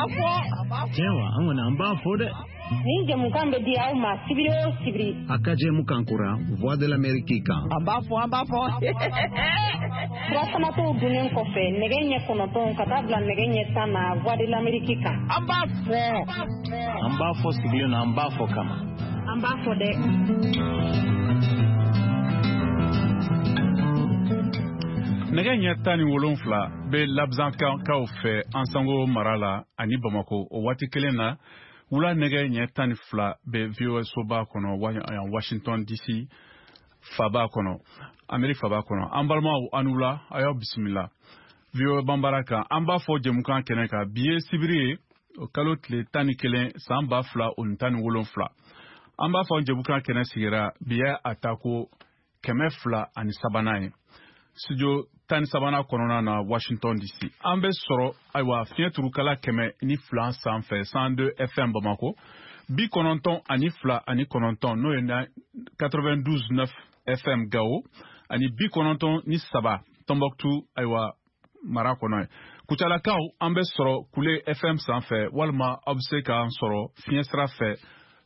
Cewa an wani an ba fo de. Ni jamukan be di aw ma sibiri. Akaje mukankura Voix de l'Amérique kan. An ba fo. Furafana to dunen kɔfɛ nɛgɛ ɲɛ 9 ka taa bila nɛgɛ ɲɛ 10 na Voix de l'Amérique kan. An ba fo sigilen na an ba fo kama. An ba fo dɛ. Nɛgɛ ɲɛ 17 bɛ Labzankaw fɛ Ansango mara la ani Bamako o waati kelen na wula nɛgɛ ɲɛ 12 bɛ VOA soba kɔnɔ Washington DC faba kɔnɔ Amérique faba kɔnɔ an balimaw an wula a y'aw bisimila VOA Bambara kan an b'a fɔ jɛmukan kɛnɛ kan bi ye sibiri ye o kalo tile 11 san 2017 an b'a fɔ jɛmukan kɛnɛ sigira bi ye a ta ko 203 ye studio 13 kɔnɔna na Washington DC an bɛ sɔrɔ ayiwa fiɲɛ turukala 102 sanfɛ 102 FM Bamako 92.9 n'o ye 92.9 FM Gao ani 93 Tombouctou ayiwa mara kɔnɔ ye Kucalakaw an bɛ sɔrɔ Kule FM sanfɛ walima aw bɛ se k'an sɔrɔ fiɲɛ sira fɛ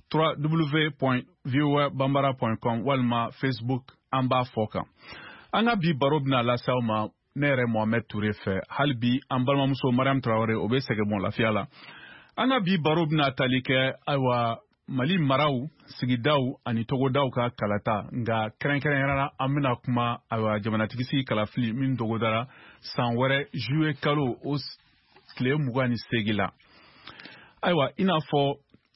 www.voabambara.com walima Facebook an b'a fɔ kan an ka bi baro bɛna lase aw ma ne yɛrɛ Mohamed Touré fɛ hali bi an balimamuso Mariam Traoré o bɛ sɛgɛn bon lafiya la an ka bi baro bɛna tali kɛ ayiwa Mali maraw sigidaw ani togodaw ka kalata nka kɛrɛnkɛrɛnyara an bɛna kuma ayiwa jamanatigisi kalafili min dogodara san wɛrɛ juillet kalo o tile 28 la ayiwa i n'a fɔ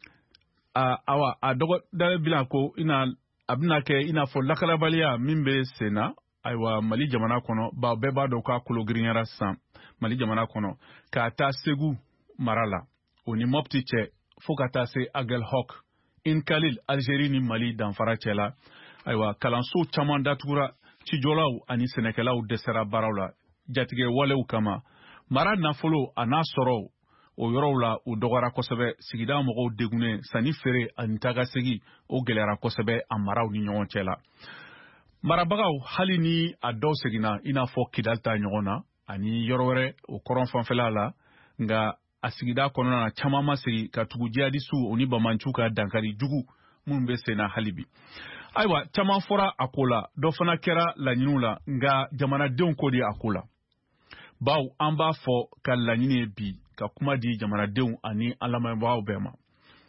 awa a dɔgɔdare bila ko a bɛna kɛ i n'a fɔ lakalabaliya min bɛ sen na ayiwa Mali jamana kɔnɔ bɛɛ b'a dɔn k'a kologirinyara san Mali jamana kɔnɔ k'a taa Segu mara la o ni Mopti cɛ fo ka taa se Aguelhok Inkalil Algérie ni Mali danfara cɛ la ayiwa kalanso caman datugura cijɔlaw ani sɛnɛkɛlaw dɛsɛra baaraw la jatigɛ walew kama mara nafolo a n'a sɔrɔ o yɔrɔw la o dɔgɔra kosɛbɛ sigida mɔgɔw degunnen sanni feere ani tagasegi o gɛlɛyara kosɛbɛ a maraw ni ɲɔgɔn cɛ la marabagaw hali ni a dɔw seginna i n'a fɔ Kidal ta ɲɔgɔn na ani yɔrɔ wɛrɛ o kɔrɔn fanfɛla la nka a sigida kɔnɔna na caman ma segi ka tugu jihadisiw o ni bamanciw ka dankari jugu minnu bɛ sen na hali bi ayiwa caman fɔra a ko la dɔ fana kɛra laɲiniw la nka jamanadenw ko de a ko la baw an b'a fɔ ka laɲini ye bi ka kuma di jamanadenw ani an lamɛnbagaw bɛɛ ma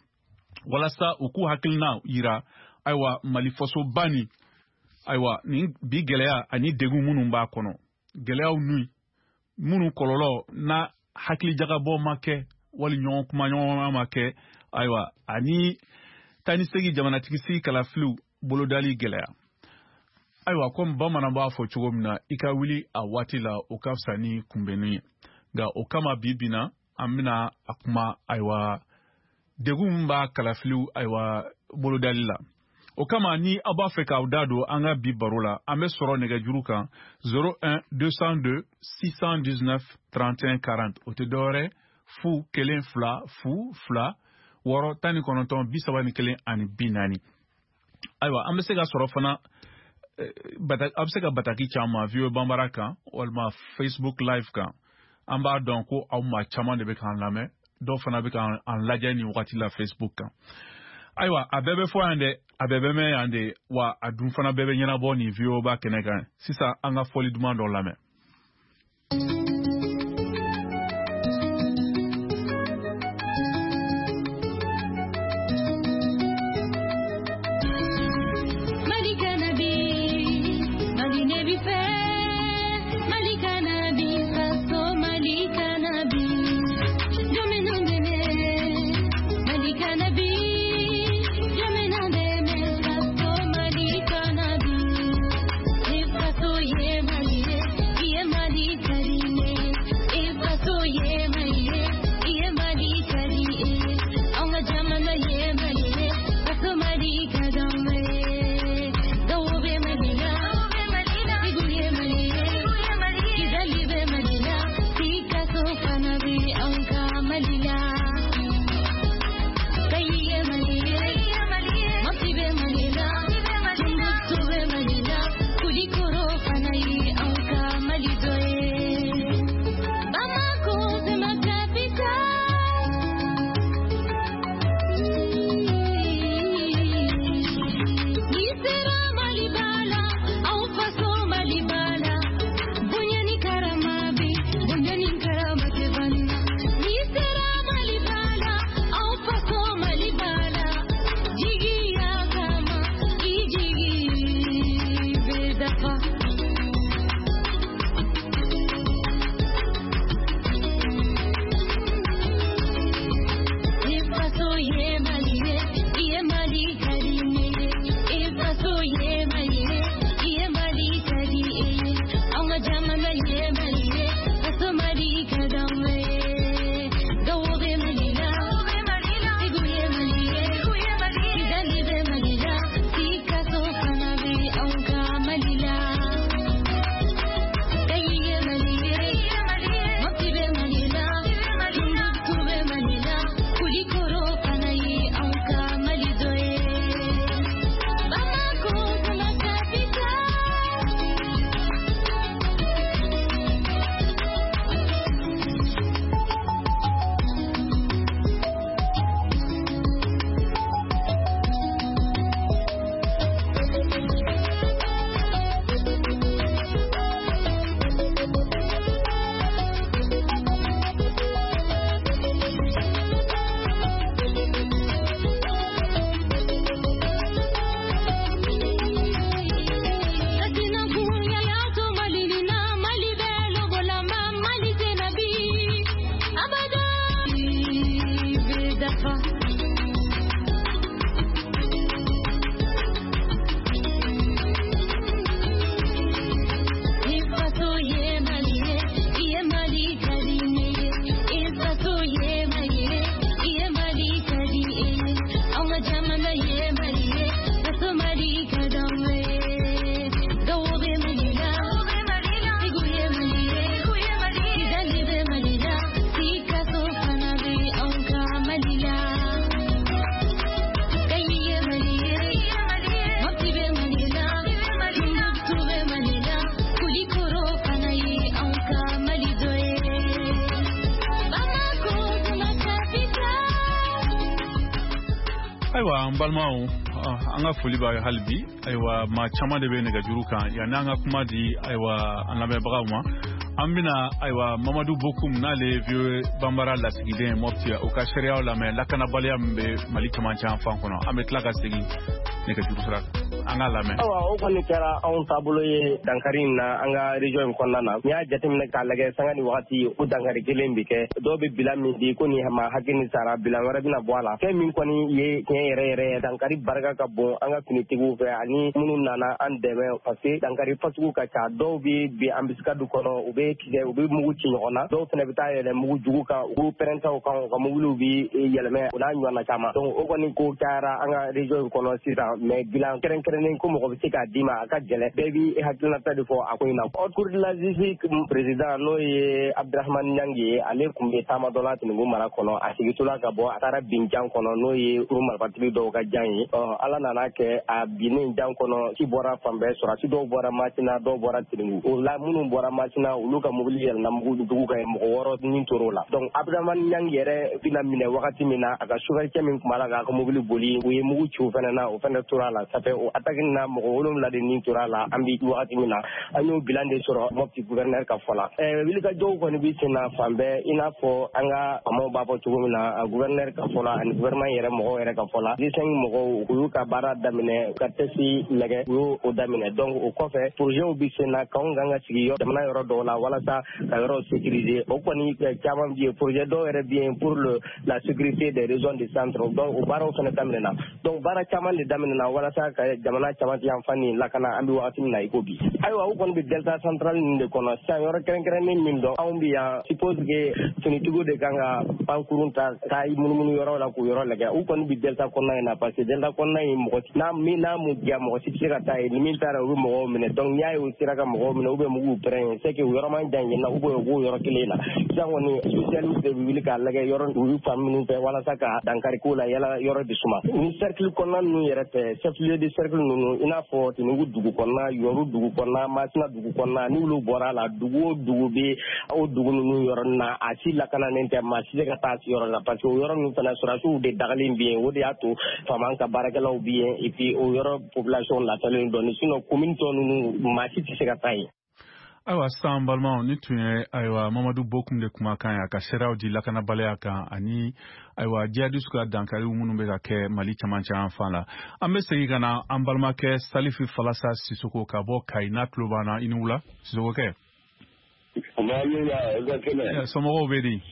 walasa u k'u hakilina yira ayiwa Mali faso bani ayiwa ni bi gɛlɛya ani degun minnu b'a kɔnɔ gɛlɛyaw ni minnu kɔlɔlɔ na hakili jagabɔ ma kɛ wali ɲɔgɔn kuma ɲɔgɔn ma kɛ ayiwa ani tani segi jamanatigisi kalafiliw bolodali gɛlɛya ayiwa comme bamanan b'a fɔ cogo min na i ka wuli a waati la o ka fisa ni kunbɛnni ye nka o kama bi bina an bɛna a kuma ayiwa degun min b'a kalafiliw ayiwa bolodali la o kama ni aw b'a fɛ k'aw da don an ka bi baro la an bɛ sɔrɔ nɛgɛjuru kan 01 202 619 31 40 o tɛ dɔwɛrɛ 0 1 2 0 2 6 19 31 ani 40 ayiwa an bɛ se ka sɔrɔ fana a bɛ se ka bataki caman VOA Bambara kan walima Facebook live kan an b'a dɔn ko aw maa caman de bɛ k'an lamɛn dɔw fana bɛ k'an lajɛ nin wagati la Facebook kan ayiwa a bɛɛ bɛ fɔ yan dɛ a bɛɛ bɛ mɛn yan de wa a dun fana bɛɛ bɛ ɲɛnabɔ nin VOA ba kɛnɛ kan sisan an ka fɔli duman dɔ lamɛn. Ayiwa an balimaw an ka foli b'a ye hali bi ayiwa maa caman de bɛ nɛgɛjuru kan yanni an ka kuma di ayiwa an lamɛnbagaw ma an bɛna ayiwa Mamadu Bokum n'ale vieux Banbara lasigiden Mopti o ka sariyaw lamɛn lakanabaliya min bɛ Mali camancɛ yan fan kɔnɔ an bɛ tila ka segin nɛgɛjuru sira an ka lamɛn. Awa o kɔni kɛra anw taabolo ye dankari in na an ka région in kɔnɔna na n'i y'a jateminɛ k'a lajɛ sanga ni wagati o dankari kelen bɛ kɛ dɔw bɛ bila min di ko nin ma hakili sara bila wɛrɛ bɛna bɔ a la fɛn min kɔni ye tiɲɛ yɛrɛ yɛrɛ dankari barika ka bon an ka finitigiw fɛ ani minnu nana an dɛmɛ parce que dankari fasugu ka ca dɔw bɛ bi an bɛ sika du kɔnɔ u bɛ tigɛ u bɛ mugu ci ɲɔgɔn na dɔw fana bɛ taa yɛlɛ mugu jugu kan u pɛrɛntaw kan u ka muguliw bɛ yɛlɛmɛ o n'a ɲɔgɔnna caman donc o kɔni ko cayara an ka région in kɔnɔ sisan mais bilan kɛrɛnkɛrɛnnen ko mɔgɔ bɛ se k'a d'i ma a ka gɛlɛn bɛɛ b'i hakilinata de fɔ a ko in na haute cour de la justice président n'o ye Abdrahamane Niangi ye ale tun bɛ taama dɔ la Tinibu mara kɔnɔ a sigitɔla ka bɔ a taara bin jan kɔnɔ n'o ye marifatigi dɔw ka jan ye ala nana kɛ a binnen jan kɔnɔ ci bɔra fan bɛɛ sɔrɔsi dɔw bɔra Masina dɔw bɔra Tinibu o la minnu bɔra Masina olu ka mobili yɛlɛnna mugu dugu kan mɔgɔ 6 ni tor'o la donc Abdrahamane Niangi yɛrɛ bɛna minɛ wagati min na a ka chauffeur min tun b'a la k'a ka mobili boli u ye mugu ci o fana na o fana tora la ça fait o attaque na mɔgɔ 7 de nin tora la an bi wagati min na an y'o bilan de sɔrɔ Mopti gouverneur ka fɔ la wilikajɔw kɔni bi sen na fan bɛɛ i n'a fɔ an ka faamaw b'a fɔ cogo min na gouverneur ka fɔ la ani gouvernement yɛrɛ mɔgɔw yɛrɛ ka fɔ la G5 mɔgɔw u y'u ka baara daminɛ ka tɛsi lagɛ u y'o daminɛ donc o kɔfɛ projets bi sen na k'anw kan ka sigi jamana yɔrɔ dɔw la walasa ka yɔrɔ sécuriser o kɔni caman bi ye projet dɔw yɛrɛ bi yen pour la sécurité des régions du centre donc o baaraw fana daminɛna donc baara caman de daminɛna walasa ka jamana caman yan fan ni lakana an bɛ wagati min na i ko bi ayiwa u kɔni bɛ delta central nin de kɔnɔ sisan yɔrɔ kɛrɛnkɛrɛnnen min dɔn anw bɛ yan suppose que finitigiw de kan ka pankurun ta k'a munumunu yɔrɔ la k'o yɔrɔ lajɛ u kɔni bɛ delta kɔnɔna in na parce que delta kɔnɔna in mɔgɔ n'a mu diya mɔgɔ si tɛ se ka taa yen ni min taara u bɛ mɔgɔw minɛ donc n'i y'a ye u sera ka mɔgɔw minɛ u bɛ muguw pɛrɛn yen c'est que u yɔrɔ man jan yen na u bɛ u b'o yɔrɔ kelen na sisan kɔni spécialiste de bɛ wuli k'a lajɛ yɔrɔ u y'u fan minnu fɛ walasa ka dankari k'o la yala yɔrɔ de suma ni cercle kɔnɔna ninnu yɛrɛ tɛ chef lieu de cercle ninnu i n'a fɔ Tinibu dugu kɔnɔna Yoru dugu kɔnɔna Masina dugu kɔnɔna n'olu bɔra la dugu o dugu bɛ o dugu ninnu yɔrɔ na a si lakananen tɛ maa si tɛ ka taa si yɔrɔ la parce que o yɔrɔ ninnu fana sɔrɔsiw de dagalen bɛ yen o de y'a to faama ka baarakɛlaw bɛ yen et puis o yɔrɔ population lafiyalen dɔɔnin sinon commune tɔ ninnu maa si tɛ se ka taa yen. Ayiwa sisan balimaw ni tun ye ayiwa Mamadu Bokum de kumakan ye a ka seeraw di lakanabaliya kan ani ayiwa jihadistes ka dankari minnu bɛ ka kɛ Mali camancɛ yan fan la an bɛ segin ka na an balimakɛ Salifu Falasa Sisoko ka bɔ Kayi n'a tulo b'an na i ni wula Sisokokɛ. Somɔgɔw bɛ di.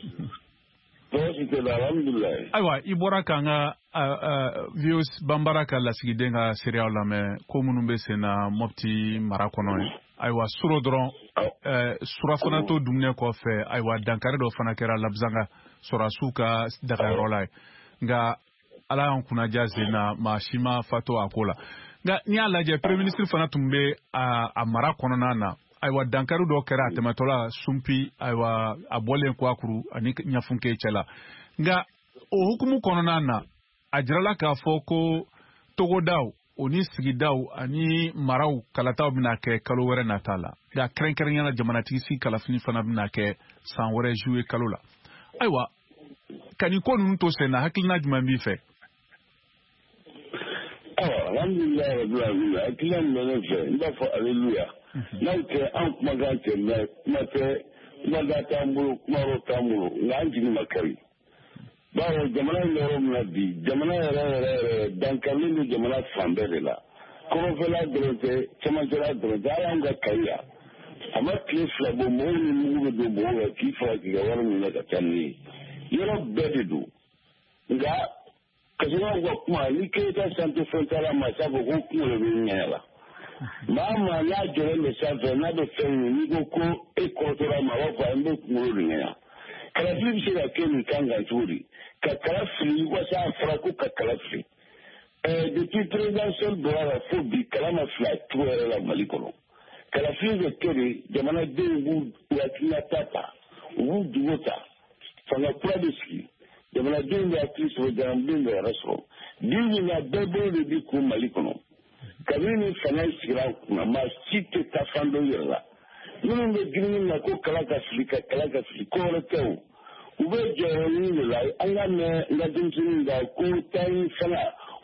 Ayiwa i bɔra k'an ka vieux Banbara ka lasigiden ka seeraw lamɛn ko minnu bɛ sen na Mopti mara kɔnɔ ye. Ayiwa suro dɔrɔn surafana to dumuni kɔfɛ ayiwa dankari dɔ fana kɛra Labzanga sɔrɔsiw ka dagayɔrɔ la ye nka ala y'an kunnaja sen na maa si ma fato a ko la nka n'i y'a lajɛ premier ministre fana tun bɛ a mara kɔnɔna na ayiwa dankari dɔ kɛra a tɛmɛtɔla Sunpi ayiwa a bɔlen Kwakuru ani Ɲafunke cɛ la nka o hukumu kɔnɔna na a jirala k'a fɔ ko togodaw o ni sigidaw ani maraw kalataw bɛna kɛ kalo wɛrɛ nata la nka kɛrɛnkɛrɛnyana jamanatigi si kalafili fana bɛna kɛ san wɛrɛ juillet kalo la ayiwa ka nin ko ninnu to sen na hakilina jumɛn b'i fɛ. Alhamdulilayi rabbil alamin hakilina min bɛ ne fɛ n b'a fɔ aleluya n'aw tɛ an kumakan tɛ mɛ kuma tɛ kumada t'an bolo kumayɔrɔ t'an bolo nka an jigi ma kari. Bawo jamana in yɔrɔ min na bi jamana yɛrɛ dankarili ni jamana fan bɛɛ de la kɔrɔfɛla dɔrɔn tɛ cɛmancɛla dɔrɔn tɛ hali an ka Kayi yan a ma tile 2 bɔ mɔgɔw ni mugu bɛ don mɔgɔw la k'i fara k'i ka wari minɛ ka taa n'u ye yɔrɔ bɛɛ de don nka kasɔrɔ ka kuma ni Keyita santé fɛn taara ma s'a fɔ ko kunkolo bɛ ɲɛ la maa maa n'a jɔlen bɛ sanfɛ n'a bɛ fɛn min n'i ko ko e kɔrɔtɔra ma a b'a fɔ an bɛ kunkolo de ɲɛ kalafili bɛ se ka kɛ nin kan kan cogo di ka kala fili wasa a fɔra ko ka kala fili depuis présidentiel bɔra la fo bi kala ma fili a cogo yɛrɛ la Mali kɔnɔ kalafili bɛ kɛ de jamanadenw b'u hakilinata ta u b'u jogo ta fanga kura bɛ sigi jamanadenw bɛ hakili sɔrɔ jamanadenw bɛ yɛrɛ sɔrɔ bi min na bɛɛ bolo de bi kun Mali kɔnɔ kabini ni fanga sigira an kunna maa si tɛ taa fan dɔ yɛrɛ la minnu bɛ girin na ko kala ka fili ka kala ka fili ko wɛrɛ tɛ o u bɛ jɔyɔrɔ ɲini de la an ka mɛn n ka denmisɛnninw da ko tayi fanga o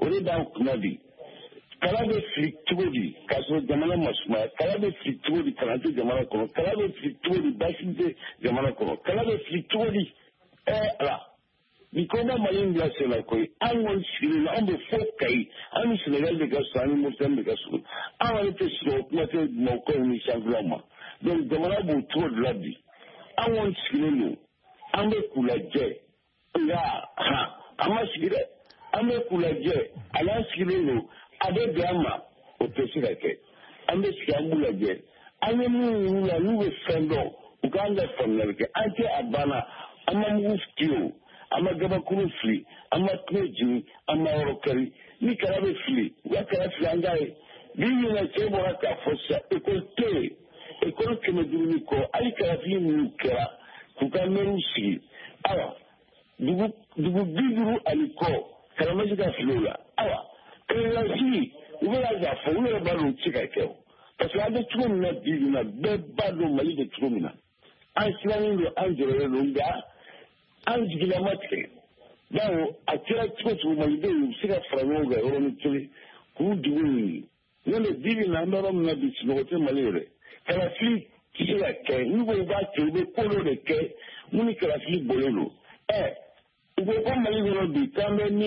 de b'an kunna bi kala bɛ fili cogo di k'a sɔrɔ jamana ma sumaya kala bɛ fili cogo di kalan tɛ jamana kɔnɔ kala bɛ fili cogo di basi tɛ jamana kɔnɔ kala bɛ fili cogo di ala ni ko ma mali in bila sen na koyi an kɔni sigilen na an bɛ fɔ Kayi an ni Senegal de ka surun an ni Mauritanie de ka surun an kɔni tɛ sɔrɔ kuma tɛ Mɔkɔw ni Sanfɛlaw ma donc jamana b'o cogo de la bi an kɔni sigilen don an bɛ k'u lajɛ nka an ma sigi dɛ an bɛ k'u lajɛ a n'an sigilen don a bɛ bɛn an ma o tɛ se ka kɛ an bɛ sigi an b'u lajɛ an ye min y'u la n'u bɛ fɛn dɔn u k'an ka faamuyali kɛ an tɛ a banna an ma mugu fili o an ma gabakuru fili an ma tulo jigin an ma yɔrɔ kari ni kala bɛ fili u ka kala fili an k'a ye bi ɲinɛ cɛ bɔra k'a fɔ sisan ekɔli tɛ yen ekɔli 500 kɔ hali kalafili minnu kɛra k'u ka mɛriw sigi awa dugu 50 ani kɔ karamɔgɔ ka fili o la awa kɛlɛlasi u bɛna k'a fɔ u yɛrɛ b'a dɔn u tɛ se ka kɛ o parce que an bɛ cogo min na bi bi in na bɛɛ b'a dɔn Mali bɛ cogo min na an silannen don an jɔrɔlen don nka an jigilama tigɛ bawo a kɛra cogo cogo Malidenw u bɛ se ka fara ɲɔgɔn kan yɔrɔnin kelen k'u dugu ɲini n'o tɛ bi bi in na an bɛ yɔrɔ min na bi sunɔgɔ tɛ Mali yɛrɛ kalafili tɛ se ka kɛ n'u ko u b'a kɛ u bɛ ko dɔ de kɛ mun ni kalafili bɔlen don u ko ko Mali kɔnɔ bi k'an bɛ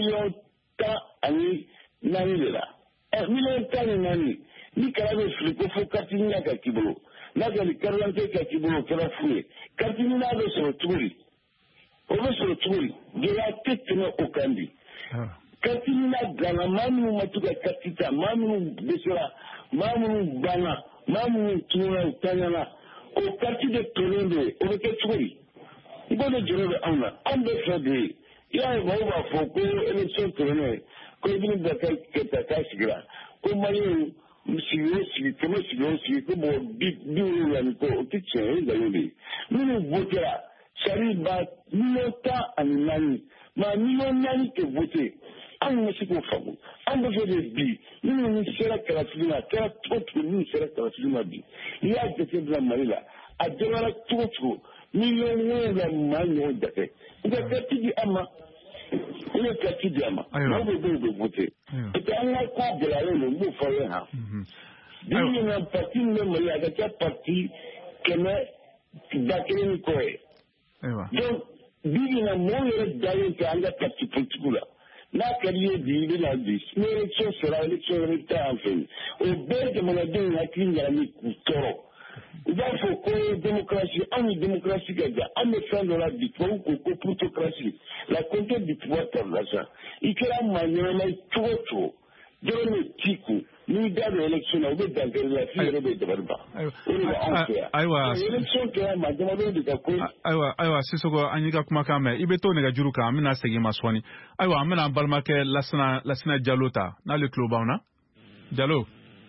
14 de la 14 ni kala bɛ fili ko fo carte d'identité ka k'i bolo n'a kɛra carte d'identité ka k'i bolo o kɛra fu ye carte d'identité bɛ sɔrɔ cogo di o bɛ sɔrɔ cogo di gɛlɛya tɛ tɛmɛ o kan bi carte d'identité dilanna maa minnu ma to ka carte ta maa minnu dɛsɛra maa minnu banna maa minnu tununa u taɲana o carte de tolen de o bɛ kɛ cogo di i b'o de jɔrɔ bɛ anw na anw bɛ fɛ de i y'a ye mɔgɔw b'a fɔ ko élection tɛmɛnen ko Ibn Bakar Keita k'a sigira ko maliyɛnw sigi o sigi kɛmɛ sigi o sigi ko mɔgɔ 70 ni kɔ o tɛ tiɲɛ o ye nkalon de ye minnu votera sari ba 14 maa 4 tɛ voté anw ma se k'o faamu anw bɛ fɛ de bi minnu sera kalafili ma a kɛra cogo cogo minnu sera kalafili ma bi n'i y'a jate bila Mali la a dɔgɔyara cogo cogo 7 maa ɲɔgɔn jate u ka carte di an ma u ye carte di an ma n'aw bɛ dɔw bɛ voté et puis an ka ko gɛlɛyalen don n b'o fɔ aw ye han bi ɲinan parti min bɛ Mali a ka kɛ parti 100 ni kɔ ye donc bi ɲinan mɔgɔw yɛrɛ dalen tɛ an ka parti politique la n'a ka di ye bi i bɛna bi ni élection sera élection wɛrɛ bɛ taa an fɛ yen o bɛɛ ye jamanadenw hakili ɲagami k'u tɔɔrɔ u b'a fɔ ko démocratie anw ni démocratie ka jan an bɛ fɛn dɔ la bi tubabuw ko ko plutocratie la conquête du pouvoir par l'argent i kɛra maa ɲɛnama ye cogo cogo dɔrɔn de t'i kun n'i da don élection na u bɛ dankari la f'i yɛrɛ bɛ dabali ban o de b'anw fɛ yan élection kɛra maa damadɔ de ka ko ye. ayiwa Sisoko an y'i ka kumakan mɛn i bɛ to nɛgɛjuru kan an bɛna segin ma sɔɔni ayiwa an bɛna an balimakɛ Lasina Jalo ta n'ale tulo b'anw na Jalo.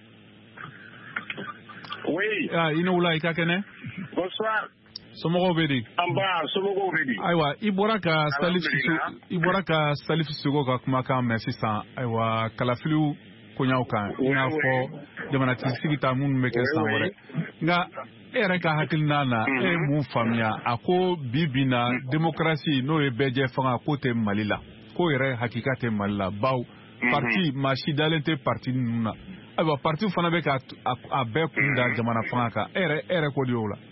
Oui. I ni wula i ka kɛnɛ. Bonsoir. Somɔgɔw bɛ di. Somɔgɔw bɛ di. Ayiwa i bɔra ka Salif Sisoko ka kumakan mɛn sisan ayiwa kalafiliw koɲaw kan i n'a fɔ jamanatigi ta minnu bɛ kɛ san wɛrɛ nka e yɛrɛ ka hakilina na e ye mun faamuya a ko bi bi na démocratie n'o ye bɛɛ jɛ fanga k'o tɛ Mali la k'o yɛrɛ hakika tɛ Mali la bawo parti maa si dalen tɛ parti ninnu na ayiwa parti fana bɛ ka a bɛɛ kun da jamana fanga kan e yɛrɛ ko de y'o la.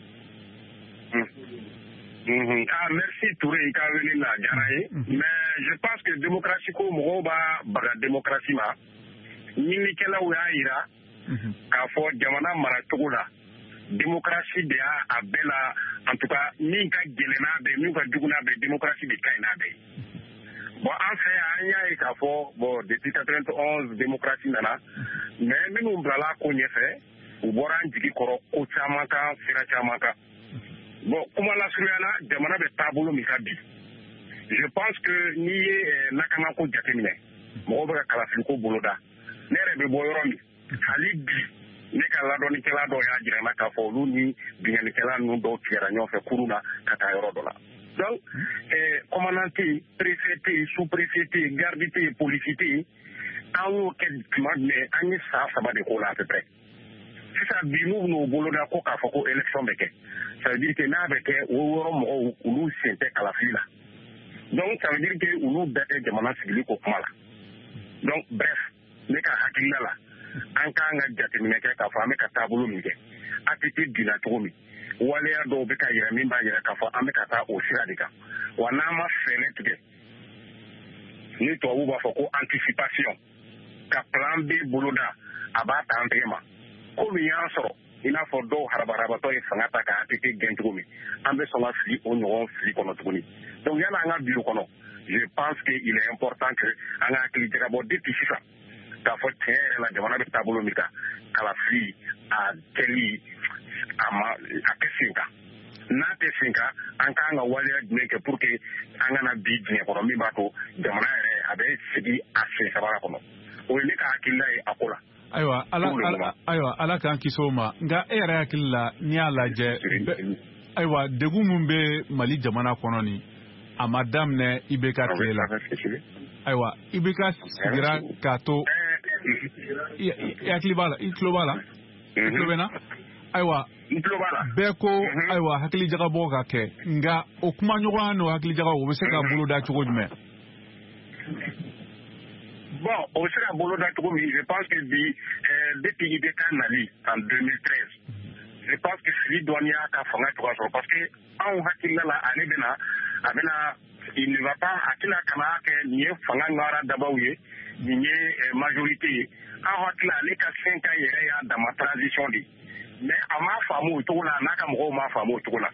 Merci Touré i ka wele la diyara ye mais je pense que démocratie ko mɔgɔw b'a baga démocratie ma ɲinikɛlaw y'a yira k'a fɔ jamana maracogo la démocratie de y'a bɛɛ la en tout cas min ka gɛlɛn n'a bɛɛ min ka jugu n'a bɛɛ démocratie de ka ɲi n'a bɛɛ bon an fɛ yan an y'a ye k'a fɔ bon depuis 91 démocratie nana mais minnu bilala ko ɲɛfɛ u bɔra an jigi kɔrɔ ko caman kan sira caman kan bon kuma lasurunyana jamana bɛ taabolo min kan bi je pense que n'i ye lakanako jateminɛ mɔgɔw bɛ ka kalafiliko boloda ne yɛrɛ bɛ bɔ yɔrɔ min hali bi ne ka ladɔnnikɛla dɔw y'a jira n na k'a fɔ olu ni bingannikɛla ninnu dɔw tigɛra ɲɔgɔn fɛ kurun na ka taa yɔrɔ dɔ la donc commandant tɛ yen préfet tɛ yen sous-préfet tɛ yen garde tɛ yen policier tɛ yen an y'o kɛ tuma jumɛn an ye san 3 de k'o la à peu près sisan bi n'u bɛn'o boloda ko k'a fɔ ko élection bɛ kɛ ça veut dire que n'a bɛ kɛ o yɔrɔ mɔgɔw olu sen tɛ kalafili la donc ça veut dire que olu bɛɛ tɛ jamana sigili ko kuma la Donc bref ne ka hakilila la an ka nga jateminɛ kɛ k'a fɔ an bɛ ka taabolo min kɛ attitude dila cogo min waleya dɔw bɛ ka yɛrɛ min b'a yɛrɛ k'a fɔ an bɛ ka taa o sira de kan wa n'an ma fɛɛrɛ tigɛ ni tubabuw b'a fɔ ko anticipation ka plan B boloda a b'a ta an tɛgɛ ma komi y'an sɔrɔ i n'a fɔ dɔw harabarabatɔ ye fanga ta ka ATT gɛn cogo min an bɛ sɔn ka fili o ɲɔgɔn fili kɔnɔ tuguni donc yala an ka bilo kɔnɔ je pense que il est important que an ka hakili jagabɔ depuis sisan k'a fɔ tiɲɛ yɛrɛ la jamana bɛ taabolo min kan kalafili a kɛli a tɛ sen kan n'a tɛ sen kan an k'an ka waleya jumɛn kɛ pour que an kana bi diɲɛ kɔnɔ min b'a to jamana yɛrɛ a bɛ sigi a sen sabara kɔnɔ o ye ne ka hakilila ye a ko la. Ayiwa ala k'an kisi o ma nka e yɛrɛ hakili la n'i y'a lajɛ ayiwa degun min bɛ Mali jamana kɔnɔ nin a ma daminɛ IBK tile la ayiwa IBK sigira k'a to i hakili b'a la i tulo b'a la i tulo bɛ na ayiwa bɛɛ ko ayiwa hakili jagabɔ ka kɛ nka o kuma ɲɔgɔnya n'o hakili jagabɔ o bɛ se ka bolo da cogo jumɛn. Bon, on se ka bolo da cogo min je pense que depuis IBK nali en 2013 je pense que fili dɔɔni y'a ka fanga cogoya sɔrɔ parce que anw hakilila la ale bɛna a bɛna il ne va pas a tɛna kana kɛ nin ye fanga ŋara dabaw ye nin ye majorité ye anw hakilila ale ka 5 ans yɛrɛ y'a dama transition de mais a m'a faamu o cogo la n'a ka mɔgɔw m'a faamu o cogo la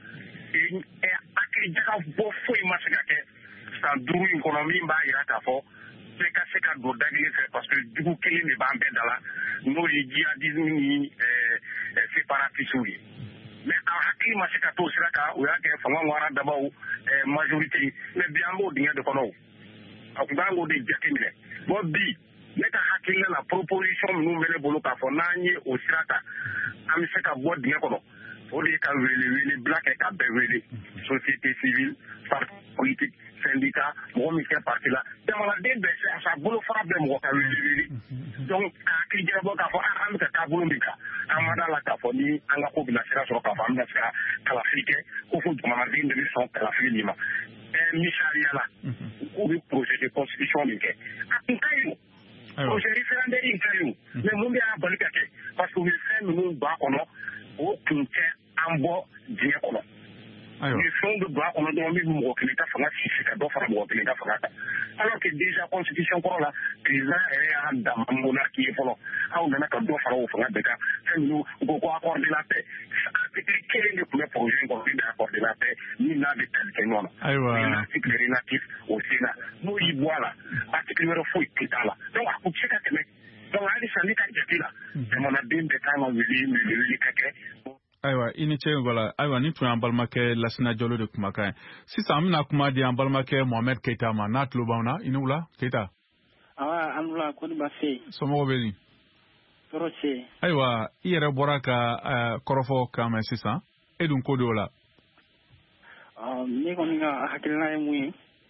hakili jagabɔ foyi ma se ka kɛ san 5 in kɔnɔ min b'a yira k'a fɔ bɛɛ ka se ka don da kelen fɛ parce que jugu kelen de b'an bɛɛ da la n'o ye jihadisme ni séparatisme ye mais a hakili ma se ka t'o sira kan o y'a kɛ fanga ŋara dabaw majorité mais bi an b'o dingɛ de kɔnɔ a tun b'an k'o de jateminɛ bon bi ne ka hakilila la proposition minnu bɛ ne bolo k'a fɔ n'an ye o sira ta an bɛ se ka bɔ dingɛ kɔnɔ o de ye ka wele bila kɛ ka bɛɛ wele société civile parti politique syndicat mɔgɔ min kɛ parti la jamanaden bɛɛ se a sa bolofara bɛɛ mɔgɔ ka wele donc ka hakili jagabɔ k'a fɔ an bɛ ka taabolo min kan an ma da la k'a fɔ ni an ka ko bɛna sira sɔrɔ k'a fɔ an bɛna se ka kalafili kɛ ko fo jamanaden bɛɛ bɛ sɔn kalafili min ma misaliya la k'u bɛ projet de constitution min kɛ a tun ka ɲi o projet référendaire in ka ɲi o mais mun de y'a bali ka kɛ parce que u ye fɛn ninnu don a kɔnɔ o tun tɛ an bɔ diɲɛ kɔnɔ ni fɛnw bɛ don a kɔnɔ dɔrɔn min bɛ mɔgɔ kelen ka fanga sisi ka dɔ fara mɔgɔ kelen ka fanga kan alors que déjà constitution kɔrɔ la président yɛrɛ y'a dama monarchie ye fɔlɔ aw nana ka dɔ fara o fanga bɛɛ kan fɛn minnu u ko accordé la paix article kelen de tun bɛ projet in kɔnɔ min bɛ accordé la paix min n'a bɛ tali kɛ ɲɔgɔn na l'article relatif au Sénat n'o y'i bɔ a la article wɛrɛ foyi tɛ t'a la donc a kun tɛ se ka tɛmɛ donc halisa ne ka jate la jamanaden bɛɛ kan ka wele ka kɛ. Ayiwa i ni ce wala ayiwa ni tun y'an balimakɛ Lasina Jalo de kumakan ye sisan an bɛna kuma di an balimakɛ Mohamed Keita ma n'a tulo b'anw na i ni wula Keita. An wula kɔni baasi. Somɔgɔw bɛ di. Tɔɔrɔ tɛ. Ayiwa i yɛrɛ bɔra ka kɔrɔfɔ kan mɛn sisan e dun ko de o la. Ne kɔni ka hakilina ye mun ye.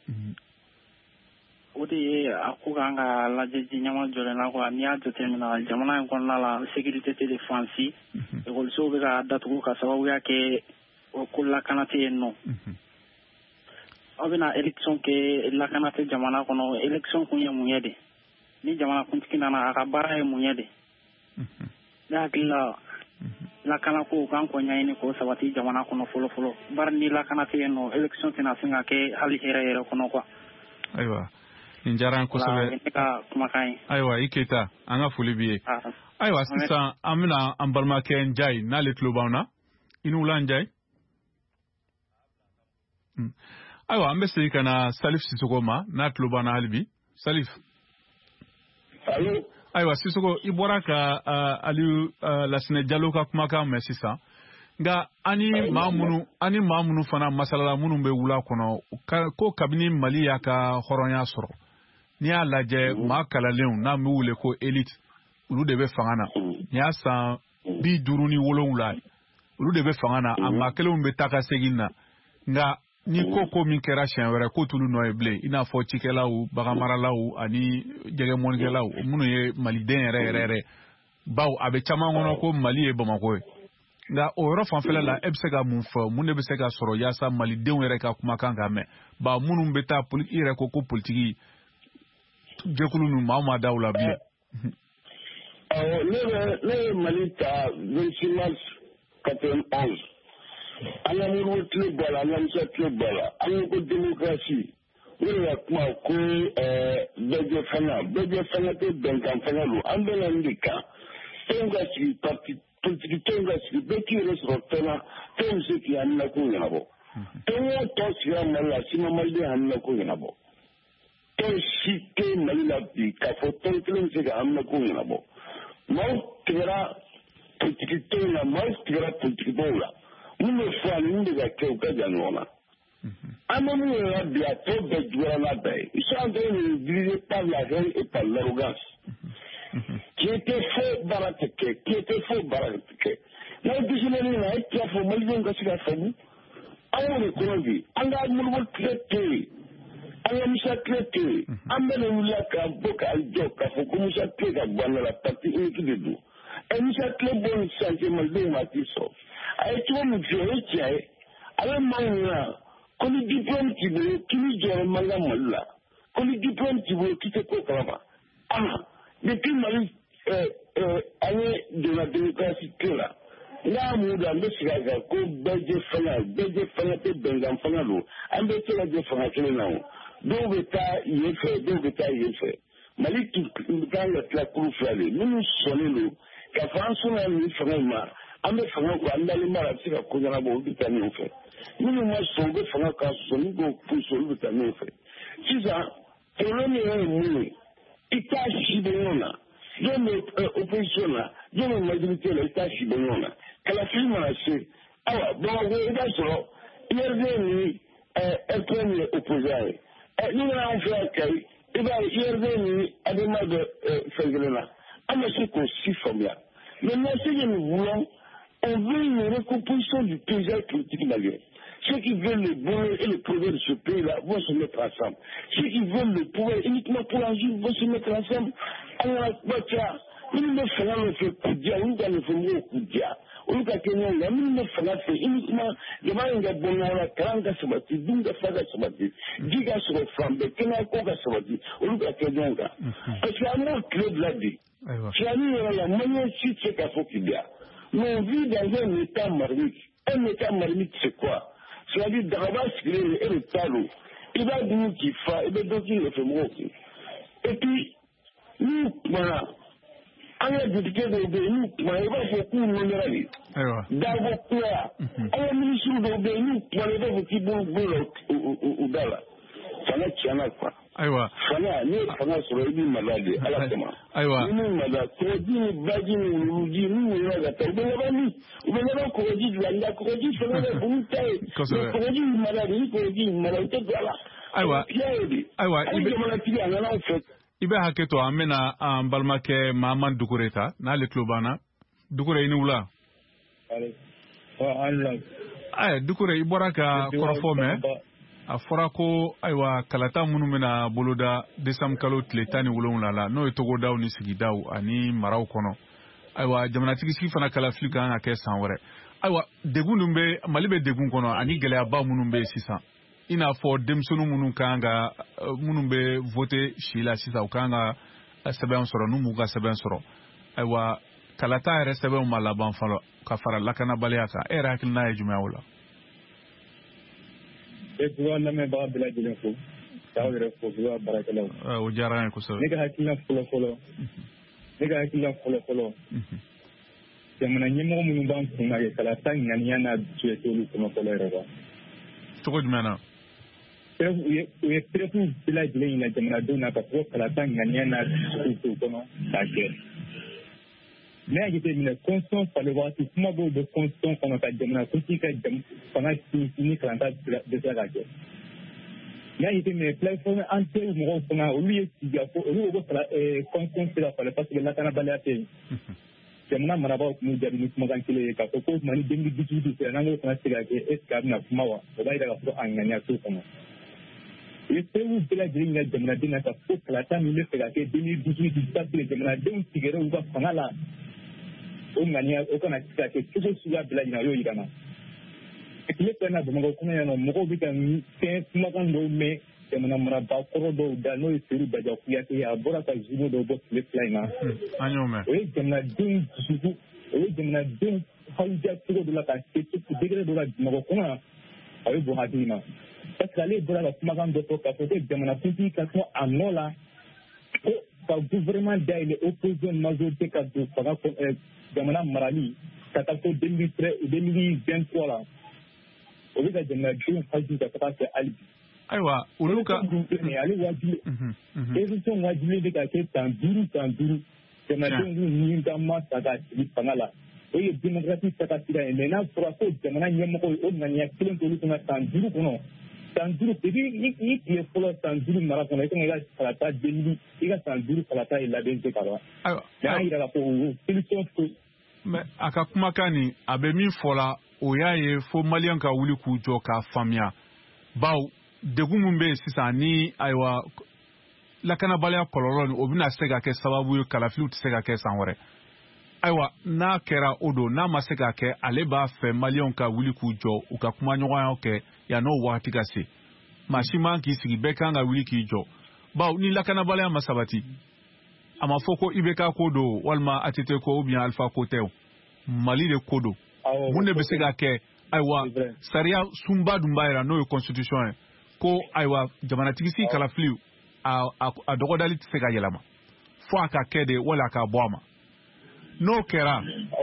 O de ye a ko k'an ka lajɛ ji ɲama jɔlen na quoi n'i y'a jateminɛ jamana in kɔnɔna la sécurité tɛ défense ekɔlisow bɛ ka datugu ka sababuya kɛ o ko lakana tɛ yen nɔ aw bɛna élection kɛ lakana tɛ jamana kɔnɔ élection kun ye mun ye de ni jamanakuntigi nana a ka baara ye mun ye de ne hakili la lakana ko k'an kɔ ɲɛɲini k'o sabati jamana kɔnɔ fɔlɔ bari ni lakana tɛ yen nɔ élection tɛna se ka kɛ hali hɛrɛ yɛrɛ kɔnɔ quoi. Ayiwa. Nin diyara an kosɛbɛ ayiwa i Keita an ka foli b'i ye ayiwa sisan an bɛna an balimakɛ Njayi n'ale tulo b'anw na i ni wula Njayi ayiwa an bɛ segin ka na Salif Sisoko ma n'a tulo b'an na hali bi Salif ayiwa Sisoko i bɔra ka Aliyu Lasina Jalo ka kumakan mɛn sisan nka ani maa minnu fana masalala minnu bɛ wula kɔnɔ ko kabini Mali y'a ka hɔrɔnya sɔrɔ n'i y'a lajɛ maa kalalenw n'an bɛ wele ko élite olu de bɛ fanga na n'i y'a san 57 olu de bɛ fanga na a maa kelenw bɛ taa ka segin na nka ni ko min kɛra siɲɛ wɛrɛ ko t'olu nɔ ye bilen i n'a fɔ cikɛlaw baganmaralaw ani jɛgɛmɔnikɛlaw minnu ye maliden yɛrɛ baw a bɛ caman kɔnɔ ko Mali ye Bamako ye nka o yɔrɔ fanfɛla la e bɛ se ka mun fɔ mun de bɛ se ka sɔrɔ yaasa malidenw yɛrɛ ka kumakan ka mɛn ba minnu bɛ taa i yɛrɛ ko politiki jɛkulu ninnu maa da u la bilen. Ne ye Mali ta 26 mars 91 an ka Modibo tile bɔ la an ka Musa tile bɔ la an ko démocratie o de ka kuma ko bɛɛ fanga tɛ bɛnkan fanga don an bɛna nin de kan fɛnw ka sigi parti politique tɔnw ka sigi bɛɛ k'i yɛrɛ sɔrɔ fɛn na fɛn bɛ se k'i haminako ɲɛnabɔ tɔn o tɔn sigira Mali la si ma Maliden haminako ɲɛnabɔ tɔn si tɛ Mali la bi k'a fɔ tɔn kelen bɛ se ka haminako ɲɛnabɔ maaw tigɛra politique tɔnw la maaw tigɛra politique baw la mun bɛ fɔ ani mun bɛ ka kɛ u ka jan ɲɔgɔn na. An bɛ mun yɛrɛ bi a tɔ bɛɛ juguyara n'a bɛɛ ye. Ils sont en train de nous diriger par la haine et par l'arrogance. Qui était faux baara tɛ kɛ, qui était faux baara tɛ kɛ. N'aw disilen na a ye tila fɔ Malidenw ka se ka faamu. An y'o de kɔnɔ bi. An ka Modibo tile to yen. An ka Musa tile to yen. An bɛɛ de wulila k'a bɔ k'a jɔ k'a fɔ ko Musa tile ka bɔ an da la parti unique de don. Musa tile bɔ nin sisan cɛ Malidenw ma t'i sɔrɔ. A ye cogo min f'i ye o ye tiɲɛ ye. Ale maa ɲina ko ni diplôme t'i bolo k'i b'i jɔyɔrɔ man kan Mali la ko ni diplôme t'i bolo k'i tɛ ko kalama depuis Mali an ye donna démocratie tile la n'a mun don an bɛ sigi a kan ko bɛɛ fanga tɛ bɛnkan fanga don an bɛ se ka jɛ fanga kelen na o dɔw bɛ taa yen fɛ dɔw bɛ taa yen fɛ Mali kan ka tila kuru fila de minnu sɔnnen don k'a fɔ an sɔnna nin fanga in ma an bɛ fanga ko an dalen mara a bɛ se ka ko ɲɛnabɔ olu bɛ taa ɲɔgɔn fɛ minnu ma sɔn u bɛ fanga ka sɔn n'u ko k'u sɔn olu bɛ taa ɲɔgɔn fɛ sisan problème yɛrɛ ye mun ye i t'a si bɛ ɲɔgɔn na jɔn bɛ opposition na jɔn bɛ majorité la i t'a si bɛ ɲɔgɔn na kalafili mana se ayiwa Bamakɔ i b'a sɔrɔ IRD ni FPN ye opposant ye ni nana an fɛ yan Kayi i b'a ye IRD ni ADEMA bɛ fɛn kelen na an ma se k'o si faamuya maintenant ce que nous voulons on veut une recomposition du paysage politique malien. Ceux qui veulent le bonheur et le progrès de ce pays-là vont se mettre ensemble. Ceux qui veulent le pouvoir uniquement pour l'enjeu vont se mettre ensemble. Alors, nous ne faisons pas Koudia, nous ne faisons pas Koudia. On ne Kenya, nous ne faisons pas uniquement de Bonara, Karanga Sabati, Dunga Saga Sabati, Giga sur le flambe, Kenakoga Sabati, on ne Kenya. Parce qu'il y a un autre club là-dedans. C'est la manière si c'est qu'à Fokibia. Mais on vit dans un état marmite. Un état marmite, c'est quoi? C'est-à-dire, d'abord, c'est le talon. Il va dire qu'il faut, il va dire qu'il faut. Et puis, nous, voilà, on a député de nous, il va faire coup de monnaie. D'abord, quoi? On a ministre de nous, il va faire qu'il boule au Dala. Ça n'a pas quoi. Aywa fana ne fana sɔrɔ I b'i maloya de ala kama aywa ni min maloya kɔgɔji ni baji ni wuluji ni wulila ka taa u bɛ laban kɔgɔji de la nka kɔgɔji fana bɛ olu ta ye mais kɔgɔji y'i maloya de ni kɔgɔji y'i maloya u tɛ don a la aywa hali jamanatigi a nana anw fɛ I bɛ hakɛ to an bɛna an balimakɛ Mahaman Dukure ta n'ale tulo banna Dukure I ni wula Dukure I bɔra ka kɔrɔfɔ mɛn a fɔra ko ayiwa kalata minnu bɛna boloda décembre kalo tile 17 la n'o ye togodaw ni sigidaw ani maraw kɔnɔ ayiwa jamanatigi sigi fana kalafili kan ka kɛ san wɛrɛ ayiwa degun dun bɛ Mali bɛ degun kɔnɔ ani gɛlɛyaba minnu bɛ sisan I n'a fɔ denmisɛnninw minnu kan ka minnu bɛ voter si la sisan u kan ka sɛbɛn sɔrɔ n'u m'u ka sɛbɛn sɔrɔ ayiwa kalata yɛrɛ sɛbɛnw ma laban fɔlɔ ka fara lakanabaliya kan e yɛrɛ hakilina ye jumɛn o la Etuwa lamɛnbaga bɛɛ lajɛlen fo k'aw yɛrɛ fo k'aw baarakɛlaw o diyara n ye kosɛbɛ ne ka hakilina fɔlɔ jamana ɲɛmɔgɔ minnu b'an kun na kalata ŋaniya n'a dusu tɛ olu kɔnɔ fɔlɔ yɛrɛ quoi cogo jumɛn na u ye preuve bɛɛ lajɛlen yira jamanadenw na ka fɔ kalata ŋaniya n'a dusu tɛ u kɔnɔ k'a kɛ ne y'a jateminɛ constitution falen waati kuma dɔw bɛ constitution kɔnɔ ka jamana kuntigi ka fanga sinsin ni kalanta dɛsɛ ka kɛ ne y'a jateminɛ plateforme entière mɔgɔw fana olu ye sigikafɔ olu ko constitution tɛ ka falen parce que lakanabaliya tɛ yen jamana marabaaw tun b'u jaabi ni kumakan kelen ye k'a fɔ ko tuma ni 2018 sera n'an ko fana tɛ ka kɛ est ce que a bɛna kuma wa o b'a jira k'a fɔ a ŋaniya t'o kɔnɔ u ye preuve bɛɛ lajɛlen yira jamanaden na k'a fɔ kalata min bɛ fɛ ka kɛ 2018 parce que jamanadenw tigɛra u ka fanga la o ŋaniya o kana se ka kɛ cogo suguya bɛɛ lajɛlen a y'o yira n na tile fɛn na Bamakɔ kɔnɔ yan nɔ mɔgɔw bɛ ka fɛn kumakan dɔw mɛn jamana maraba kɔrɔ dɔw da n'o ye Seydou Badia Kuyate ye a bɔra ka journaux dɔw bɔ tile fila in na an y'o mɛn o ye jamanadenw dusuku o ye jamanadenw hawuja cogo dɔ la ka se degré dɔ la Bamakɔ kɔnɔ yan a bɛ bɔn hakili ma parce que ale bɔra ka kumakan dɔ fɔ k'a fɔ ko jamanakuntigi ka sɔn a nɔ la ko ka gouvernement dayɛlɛ opposition majorité ka don fanga jamana marali ka taa fɔ 2023 la o bɛ ka jamanadenw haju ka taga fɛ hali bi. Ayiwa olu ka ale wajibi élection wajibi bɛ ka kɛ san 5 jamanadenw ni ka ma ta ka sigi fanga la o ye démocratie taga sira ye mais n'a fɔra ko jamana ɲɛmɔgɔ o ŋaniya kelen t'olu kunna san 5 kɔnɔ san 5 depuis i tile fɔlɔ san 5 mara kɔnɔ i kan i ka kalata delili i ka san 5 kalata ye labɛn tɛ ka ban mais an yira k'a fɔ o solution foyi. mais a ka kumakan nin a bɛ min fɔ la o y'a ye fo maliyɛn ka wuli k'u jɔ k'a faamuya baw degun min bɛ yen sisan ni ayiwa lakanabaliya kɔlɔlɔ nin o bɛna se ka kɛ sababu ye kalafiliw tɛ se ka kɛ san wɛrɛ ayiwa n'a kɛra o don n'a ma se ka kɛ ale b'a fɛ maliyɛnw ka wuli k'u jɔ u ka kumaɲɔgɔnya kɛ yan'o wagati ka se maa si man k'i sigi bɛɛ kan ka wuli k'i jɔ baw ni lakanabaliya ma sabati a ma fɔ ko IBK ko don walima ATT ko ou bien Alpha ko tɛ o Mali de ko don mun de bɛ se ka kɛ ayiwa sariya sunba dun b'a jira n'o ye constitution ye ko ayiwa jamanatigi si kalafiliw a dɔgɔdali tɛ se ka yɛlɛma fo a ka kɛ de wala a ka bɔ a ma n'o kɛra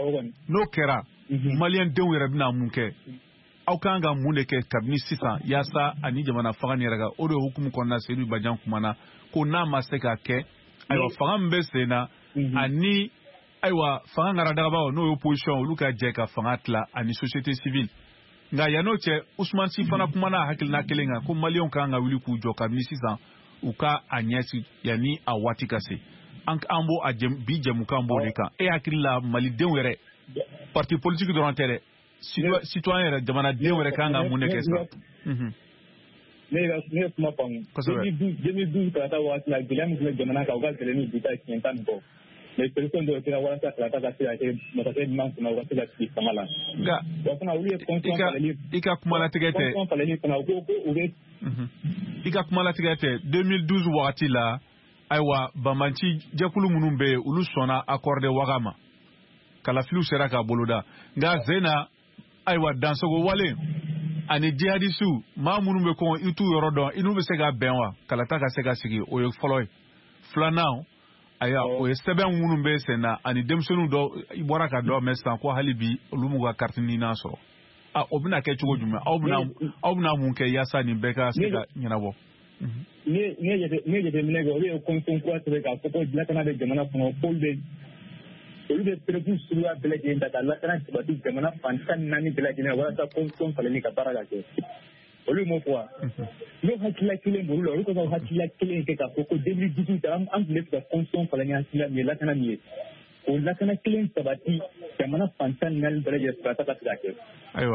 maliyɛn denw yɛrɛ bɛna mun kɛ aw kan ka mun de kɛ kabini sisan yaasa ani jamana fanga ni yɛrɛ ka o de hukumu kɔnɔna Seydou Badian kumana ko n'a ma se ka kɛ ayiwa fanga min bɛ sen na ani ayiwa fanga ŋaradagabaw n'o ye opposition olu ka jɛ ka fanga tila ani société civile nka yan'o cɛ Usman Si fana kumana hakilina kelen kan ko maliyɛnw kan ka wuli k'u jɔ kabini sisan u ka a ɲɛsi yanni a waati ka se an b'o bi jɛmukan b'o de kan e hakili la malidenw yɛrɛ parti politique dɔrɔn tɛ dɛ citoyen yɛrɛ jamanadenw yɛrɛ kan ka mun de kɛ sisan. ne ye kuma faamu 2012 kalata waati la gɛlɛya min tun bɛ jamana kan o ka gɛlɛn ni bi ta siɲɛ 10 mais solution dɔw kɛra walasa kalata ka se ka kɛ masakɛ ɲuman kunna o ka se ka sigi fanga la nka o fana olu ye conscience falɛli i ka kumalatigɛ tɛ conscience falɛli fana o ko u bɛ i ka kumalatigɛ tɛ 2012 wagati la ayiwa banbanci jɛkulu minnu bɛ yen olu sɔnna accordé waga ma kalafiliw sera k'a boloda nka zena ayiwa dansogo wale ani jihadisiw maa minnu bɛ kɔn i t'u yɔrɔ dɔn i n'u bɛ se ka bɛn wa kalata ka se ka sigi o ye fɔlɔ ye filanan aya o ye sɛbɛn minnu bɛ sen na ani denmisɛnninw dɔ i bɔra ka dɔ mɛn sisan ko hali bi olu m'u ka carte ɲinan sɔrɔ o bɛna kɛ cogo jumɛn aw bɛna mun kɛ yaasa nin bɛɛ ka se ka ɲɛnabɔ. ne ye jateminɛ kɛ olu ye constitution kura sɛbɛn k'a fɔ ko lakana bɛ jamana kɔnɔ ko olu bɛ prévu suguya bɛɛ lajɛlen ta ka lakana sabati jamana fan 14 bɛɛ lajɛlen walasa constitution falɛni ka baara ka kɛ olu m'o fɔ wa n'o hakilila kelen b'olu la olu ka hakilila kelen kɛ k'a fɔ ko 2018 an tun bɛ fɛ ka constitution falɛni hakilila min ye lakana min ye o lakana kelen sabati jamana fan 14 bɛɛ lajɛlen sirata ka se ka kɛ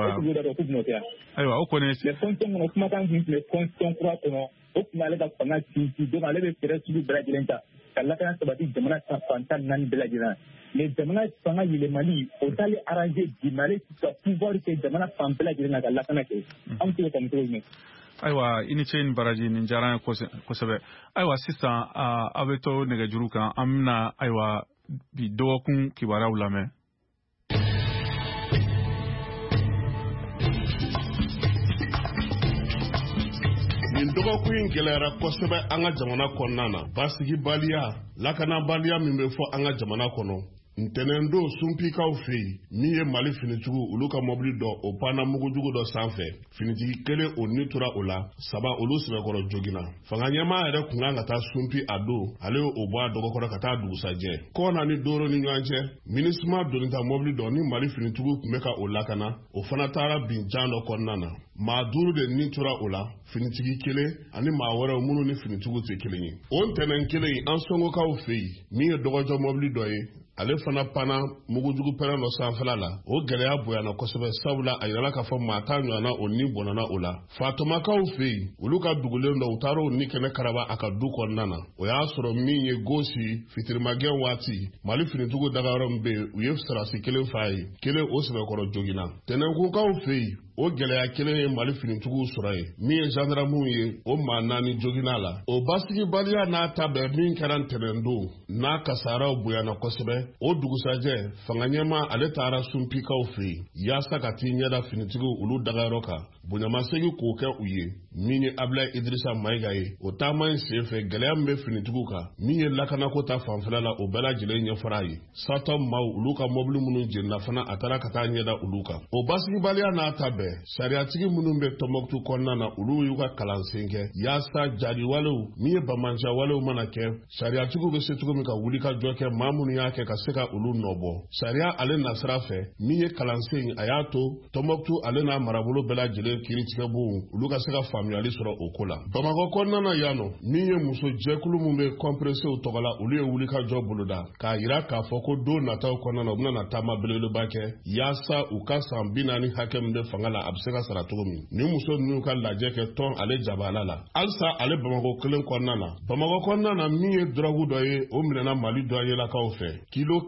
ayiwa o kɔni mais constitution kɔnɔ kumakan tun filɛ constitution kura kɔnɔ o tun b'ale ka fanga sinsin donc ale bɛ fɛɛrɛ sugu bɛɛ lajɛlen ta ka lakana sabati jamana fan 14 bɛɛ lajɛlen mais jamana fanga yɛlɛmali o t'ale arrangé bi mais ale ka pouvoir kɛ jamana fan bɛɛ lajɛlen na ka lakana kɛ an bɛ se ka cogo jumɛn. ayiwa i ni ce ni baraji nin diyara n ye kosɛbɛ ayiwa sisan aw bɛ to nɛgɛjuru kan an bɛna ayiwa bi dɔgɔkun kibaruyaw lamɛn. nin dɔgɔkun in gɛlɛyara kosɛbɛ an ka jamana kɔnɔna na basigibaliya lakanabaliya min bɛ fɔ an ka jamana kɔnɔ ntɛnɛn don sunpikaw fɛ yen min ye mali finitigiw olu ka mɔbili dɔ o panna mugujugu dɔ sanfɛ finitigi kelen o ni tora o la 3 olu sɛbɛkɔrɔ jogina fanga ɲɛmaa yɛrɛ kun kan ka taa sunpi a don ale y'o bɔ a dɔgɔkɔrɔ ka taa dugusajɛ kɔna ni dooro ni ɲɔgɔn cɛ minisma donita mɔbili dɔ ni mali finitigiw tun bɛ ka o lakana o fana taara bin jan dɔ kɔnɔna na maa 5 de ni tora o la finitigi kelen ani maa wɛrɛw minnu ni finitigiw tɛ kelen ye o ntɛnɛn kelen an sɔngokaw fɛ yen min ye dɔgɔjɔ mɔbili dɔ ye ale fana panna mugujugu pɛrɛn dɔ sanfɛla la o gɛlɛya bonyana kosɛbɛ sabula a yirala k'a fɔ maa t'a ɲɔgɔnna o ni bɔnana o la fatumakaw fɛ yen olu ka dugulen dɔ u taara o ni kɛnɛ karaba a ka du kɔnɔna na o y'a sɔrɔ min ye gosi fitirimagɛn waati mali finitigiw dagayɔrɔ min bɛ yen u ye sarasi kelen f'a ye kelen o sɛbɛkɔrɔ jogina tɛnɛnkunkaw fɛ yen o gɛlɛya kelen ye Mali finitigiw sɔrɔ ye min ye gendarmew ye o maa 4 joginna la o basigibaliya n'a ta bɛɛ min kɛra ntɛnɛndon n'a kasaraw bonyana kosɛbɛ o dugusajɛ fanga ɲɛma ale taara sunpikaw fɛ yen yaasa ka t'i ɲɛda finitigiw olu dagayɔrɔ kan bonyamasegi k'o kɛ u ye min ye Ablaye Idrissa Mayiga ye o taama in senfɛ gɛlɛya min bɛ finitigiw kan min ye lakanako ta fanfɛla la o bɛɛ lajɛlen ɲɛfɔra ye sata maaw olu ka mɔbili minnu jenina fana a taara ka taa ɲɛda olu kan o basigibaliya n'a ta bɛɛ sariyatigi minnu bɛ Tɔnbɔkutu kɔnɔna na olu y'u ka kalansen kɛ yaasa jariwalew min ye bamanciya walew mana kɛ sariyatigiw bɛ se cogo min ka wuli ka jɔ kɛ maa minnu y'a kɛ ka se ka olu nɔbɔ sariya ale nasira fɛ min ye kalansen a y'a to Tɔnbɔkutu ale n'a marabolo bɛɛ lajɛlen kiiritigɛbuw olu ka se ka faamuyali sɔrɔ o ko la Bamakɔ kɔnɔna na yan nɔ min ye muso jɛkulu min bɛ kɔnpresew tɔgɔ la olu ye wuli ka jɔ boloda k'a yira k'a fɔ ko don nataw kɔnɔna na u bɛna taama belebeleba kɛ yaasa u ka san 40 hakɛ min bɛ fanga la a bɛ se ka sara cogo min ni muso ninnu ka lajɛ kɛ tɔn ale jabala la halisa ale Bamakɔ kelen kɔnɔna na Bamakɔ kɔnɔna na min ye drogue dɔ ye o minɛna Mali dɔnyelakaw fɛ kilo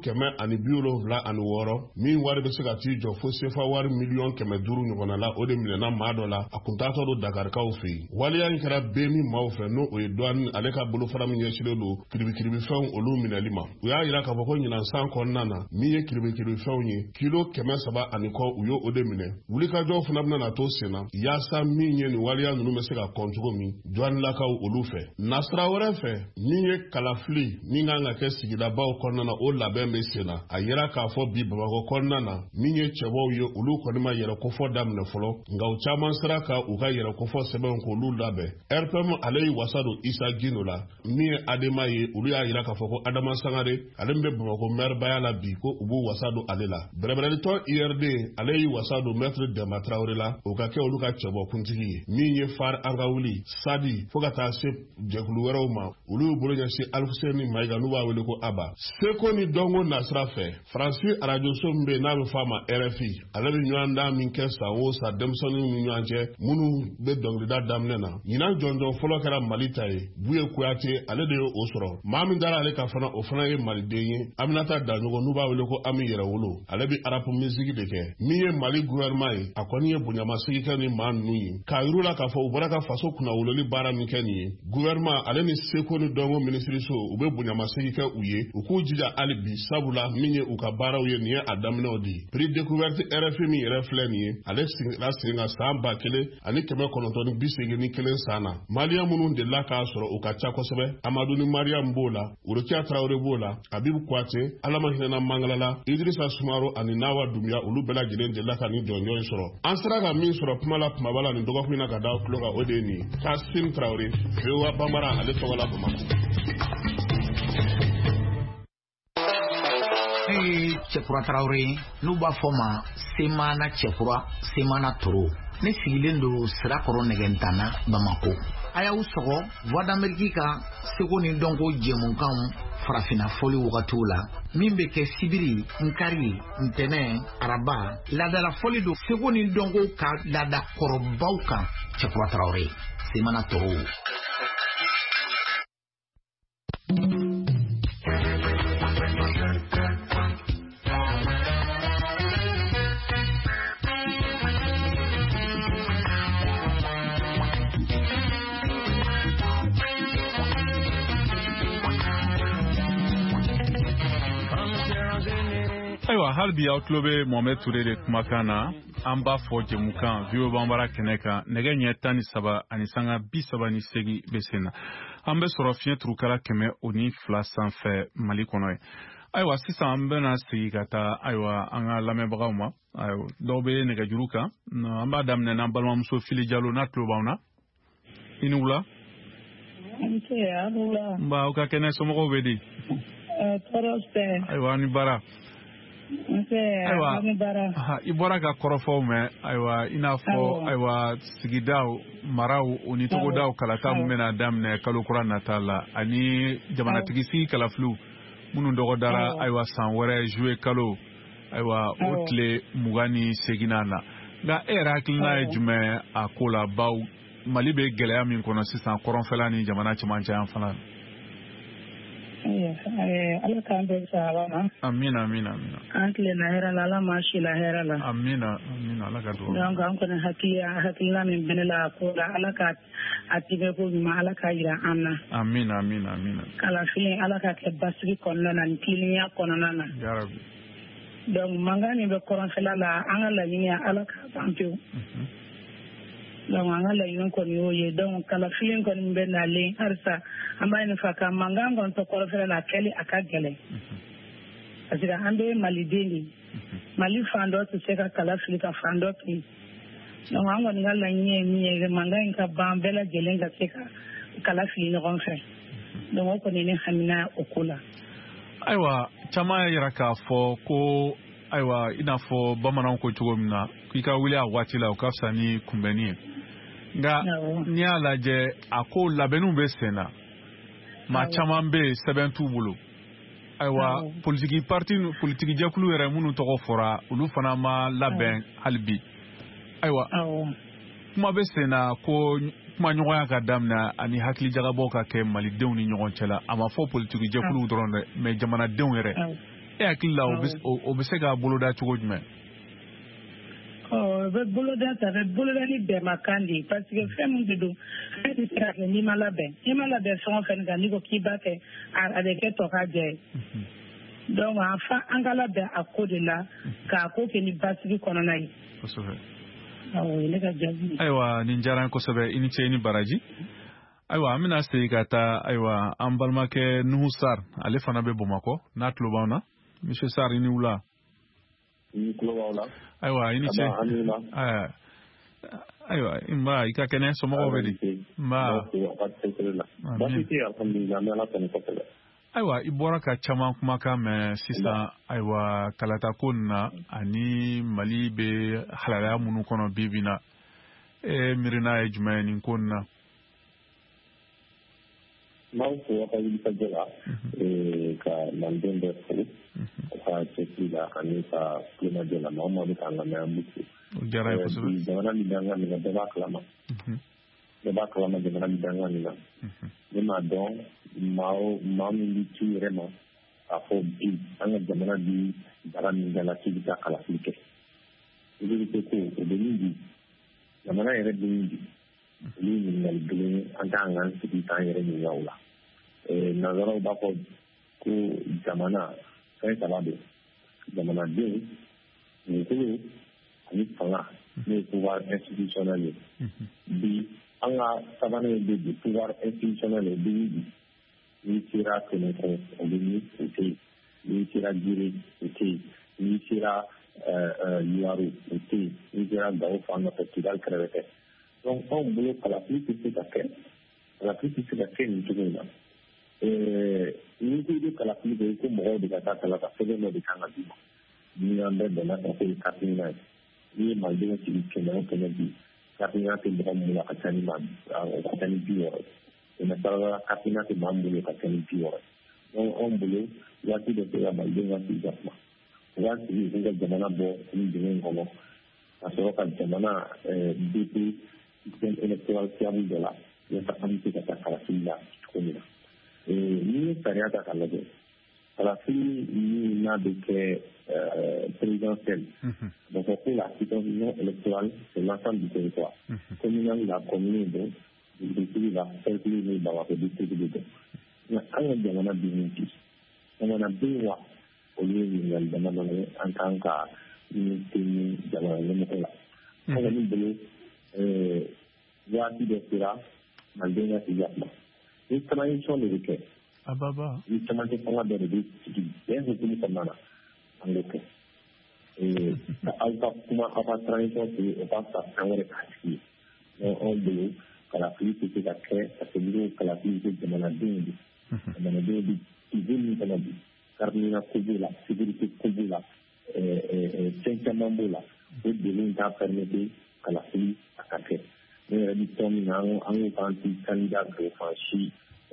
176 min wari bɛ se ka t'i jɔ fo sefa wari miliyɔn 500 ɲɔgɔnna la o de minɛna maa dɔ la a kun taatɔ don Dakarikaw fɛ yen waliya in kɛra bɛɛ min maaw fɛ n'o o ye douane ale ka bolofara min ɲɛsinnen don kiribikiribifɛnw olu minɛli ma u y'a yira k'a fɔ ko ɲinan san kɔnɔna na min ye kiribikiribifɛnw ye kilo 300 kɔ u y'o de minɛ wulikajɔw fana bɛna na to sen na yaasa min ye nin waliya ninnu bɛ se ka kɔn cogo min douanelakaw olu fɛ nasira wɛrɛ fɛ min ye kalafili min kan ka kɛ sigidabaw kɔnɔna na o labɛn bɛ sen na a yira k'a fɔ bi Bamakɔ kɔnɔna na min ye cɛbaw ye olu kɔni ma yɛrɛkofɔ daminɛ fɔlɔ nka u caman sera ka u ka yɛrɛkofɔ sɛbɛn k'olu labɛn RPM ale ye wasa don Isa Gino la min ye Adema ye olu y'a yira k'a fɔ ko Adama Sangare ale min bɛ Bamakɔ mɛribaya la bi ko u b'u wasa don ale la bɛrɛbɛrɛlitɔ IRD ale y'i wasa don Maître Demba Traoré la o ka kɛ olu ka cɛbɔkuntigi ye min ye Far an ka wuli Sadi fo ka taa se jɛkulu wɛrɛw ma olu y'u bolo ɲɛsin Alfuseni Mayiga n'u b'a wele ko Aba seko ni dɔnko nasira fɛ Faransi arajo so min bɛ yen n'a bɛ f'a ma RFI ale bɛ ɲɔgɔn dan min kɛ san o san denmisɛnninw ni ɲɔgɔn cɛ minnu bɛ dɔnkilida daminɛ na ɲinan jɔnjɔn fɔlɔ kɛra Mali ta ye Buye Kuyate ale de ye o sɔrɔ maa min dara ale ka fana o fana ye Maliden ye Aminata Daɲogo n'u b'a wele ko Ami Yɛrɛwolo ale bɛ rap musique de kɛ min ye Mali gouvernement ye a kɔni ye bonyamasegi kɛ ni maa ninnu ye k'a yir'u la k'a fɔ u bɔra ka faso kunnawololi baara min kɛ nin ye gouvernement ale ni seko ni dɔnko minisiriso u bɛ bonyamasegi kɛ u ye u k'u jija hali bi sabula min ye u ka baaraw ye nin ye a daminɛw de ye prix découverte RFI min yɛrɛ filɛ nin ye ale sigira sen kan san 1981 san na maliyɛn minnu delila k'a sɔrɔ u ka ca kosɛbɛ Amadu ni Mariam b'o la Orokia Traoré b'o la Abibu Kouyaté Alama Hinɛna Mangala la Idrissa Sumaro ani Nawa Dumbuya olu bɛɛ lajɛlen delila ka nin jɔnjɔn sɔrɔ an sera ka min sɔrɔ kuma la kumaba la nin dɔgɔkun na ka da tulo kan o de ye nin Kassim Traoré VOA Bambara ale tɔgɔ la Bamakɔ Cɛkura Traoré n'u b'a fɔ ma Semana Cɛkura Semana Toro ne sigilen don Sirakɔrɔ Nɛgɛntana Bamako a y'aw sɔgɔ Voix d'Amérique ka seko ni dɔnko jɛmukanw farafina fɔli wagatiw la min bɛ kɛ sibiri nkari ntɛnɛn araba laadala fɔli don seko ni dɔnko ka laada kɔrɔbaw kan Cɛkura Traoré Semana Toro Ayiwa hali bi aw tulo bɛ Mohamed Ture de kumakan na an b'a fɔ jɛmukan VOA Bambara kɛnɛ kan nɛgɛ ɲɛ 13 ani sanga 38 bɛ sen na an bɛ sɔrɔ fiɲɛ turukala 102 sanfɛ Mali kɔnɔ ye ayiwa sisan an bɛna sigi ka taa ayiwa an ka lamɛnbagaw ma ayiwa dɔw bɛ nɛgɛjuru kan an b'a daminɛ n'an balimamuso Fili Jalo n'a tulo b'anw na i ni wula nba aw ka kɛnɛ somɔgɔw bɛ di ayiwa ni baara ayiwa i bɔra ka kɔrɔfɔw mɛn ayiwa i n'a fɔ ayiwa sigidaw maraw o ni togodaw kalata min bɛna daminɛ kalo kura nata la ani jamanatigi sigi kalafiliw minnu dɔgɔdara ayiwa san wɛrɛ juwe kalo ayiwa o tile 28 na nka e yɛrɛ hakilina ye jumɛn a ko la baw Mali bɛ gɛlɛya min kɔnɔ sisan kɔrɔnfɛla ni jamana cɛmancɛ yan fana ala k'an bɛɛ sahaba ma. Amina. An tilenna hɛrɛ la, ala ma si la hɛrɛ la. Amina, ala ka dugawu. Donc an kɔni hakilina min bɛ ne la ko la, ala ka a tɛgɛ ko ɲuman, ala ka jira an na. Amina. Kalafili ala ka kɛ basigi kɔnɔna na, ni tilenya kɔnɔna na. Yarabi. Donc mankan min bɛ kɔrɔnfɛla la, an ka laɲini ye ala ka ban pewu. Donc an ka laɲini kɔni y'o ye. Donc kalafili kɔni bɛ nalen halisa an b'a ɲini fa ka mankan kɔni to kɔrɔnfɛla la, a kɛli a ka gɛlɛn. Parce que an bɛ maliden de. Mali fan dɔ tɛ se ka kalafili ka fan dɔ to yen. Donc an kɔni ka laɲini ye min ye mankan in ka ban bɛɛ lajɛlen ka se ka kalafili ɲɔgɔn fɛ. Donc o kɔni ne hamina o ko la. Ayiwa caman y'a yira k'a fɔ ko ayiwa i n'a fɔ bamananw ko cogo min na k'i ka wuli a waati la o ka fisa ni kunbɛnni ye nka n'i y'a lajɛ a ko labɛnniw bɛ sen na maa caman bɛ yen sɛbɛn t'u bolo ayiwa politiki jɛkulu yɛrɛ minnu tɔgɔ fɔra olu fana ma labɛn hali bi ayiwa kuma bɛ sen na ko kuma ɲɔgɔnya ka daminɛ ani hakili jagabɔ ka kɛ malidenw ni ɲɔgɔn cɛ la a ma fɔ politiki jɛkuluw dɔrɔn dɛ mais jamanadenw yɛrɛ e hakili la o bɛ se k'a boloda cogo jumɛn? O bɛ boloda ta, bɛ boloda ni bɛnbakan de ye parce que fɛn min de don fɛn tɛ se ka kɛ n'i ma labɛn fɛn o fɛn kan n'i ko k'i b'a kɛ a bɛ kɛ tɔ ka jɛ ye. Donc an ka labɛn a ko de la k'a ko kɛ ni basigi kɔnɔna ye. Kosɛbɛ. Ne ka jaabi. Ayiwa nin diyara n kosɛbɛ i ni ce i ni baraji. Ayiwa an bɛna segin ka taa ayiwa an balimakɛ Nuhu Sar ale fana bɛ Bamakɔ n'a tulo b'an na. Monsieur Sar i ni wula. I tulo b'aw la. Ayiwa i ni ce. Ayiwa nba i ka kɛnɛ somɔgɔw bɛ di. Nba. Ayiwa i bɔra ka caman kumakan mɛn sisan ayiwa kalata ko nin na ani Mali bɛ halalaya minnu kɔnɔ bi bi in na miirina ye jumɛn ye nin ko nin na? N'aw fo ka wuli ka jɔ la ka malidenw bɛɛ fo ka cɛsiri la ani ka kulomajɔ la maa o maa bɛ k'an lamɛn an b'u fo. O diyara ye kosɛbɛ. Jamana min bɛ an ka nin na bɛɛ b'a kalama. Bɛɛ b'a kalama jamana min bɛ an ka nin na. Ne m'a dɔn maa min bɛ ci yɛrɛ ma k'a fɔ bi an ka jamana bi bara min da la k'i bɛ taa kalafili kɛ. I bɛ ko o bɛ min bi jamana yɛrɛ bɛ min bi. Olu ɲininkali kelen an kan k'an sigi k'an yɛrɛ ɲininka o la. Nanzaraw b'a fɔ ko jamana fɛn saba don. Jamanadenw, dugukolo ani fanga n'o ye pouvoir institutionnel ye. Bi an ka sabanan ye bi pouvoir institutionnel ye bi n'i sera Sénégal o bɛ min o tɛ yen. N'i sera Jire o tɛ yen. N'i sera Luwaro o tɛ yen. N'i sera Gawo fan nɔfɛ Kidali kɛrɛfɛ tɛ. Donc anw bolo kalafili tɛ se ka kɛ nin cogo in na. N'i ko i bɛ kalafili kɛ i ko mɔgɔw de ka taa kala ka sɛbɛn dɔ de kan ka d'i ma. Ni an bɛɛ bɛnna kan ko ye hakilina ye. N'i ye malidenw sigi kɛmɛ o kɛmɛ bi hakilina tɛ mɔgɔ min bolo a ka ca ni 60 ye. Masala hakilina tɛ maa min bolo ka ca ni 60 ye. Donc anw bolo waati dɔ sera malidenw ka sigi ka kuma. U b'a sigi k'u ka jamana bɔ ni dingɛ in kɔnɔ ka sɔrɔ ka jamana DP système électoral fiable dɔ la yaasa an bɛ se ka taa kalafili la cogo min na. N'i ye sariya ta k'a lajɛ kalafili min n'a bɛ kɛ présidentielle donc pour la situation électorale c'est l'ensemble du territoire communal la commune don dugutigi la cercle ni Bamakɔ district de don nka an ka jamana bi min bi jamanaden wa olu ye ɲininkali damadɔ ye an kan ka ɲini te ni jamana ɲɛmɔgɔ la an kɔni bolo waati dɔ sera malidenw ka sigi a kuma ni transition de bɛ kɛ ni camancɛ fanga dɔ de bɛ sigi bɛn hukumu kɔnɔna na an b'o kɛ ka aw ka kuma aw ka transition sigi o b'a fisa fɛn wɛrɛ k'a sigi anw bolo kalafili tɛ se ka kɛ parce que n'i ko kalafili tɛ jamanadenw de jamanadenw bɛ sigi min kɔnɔ bi karimina ko b'o la sécurité ko b'o la fɛn caman b'o la o degun t'a permettre kalafili a ka kɛ ne yɛrɛ bɛ tɔn min na an ko k'an ti candidat de franchi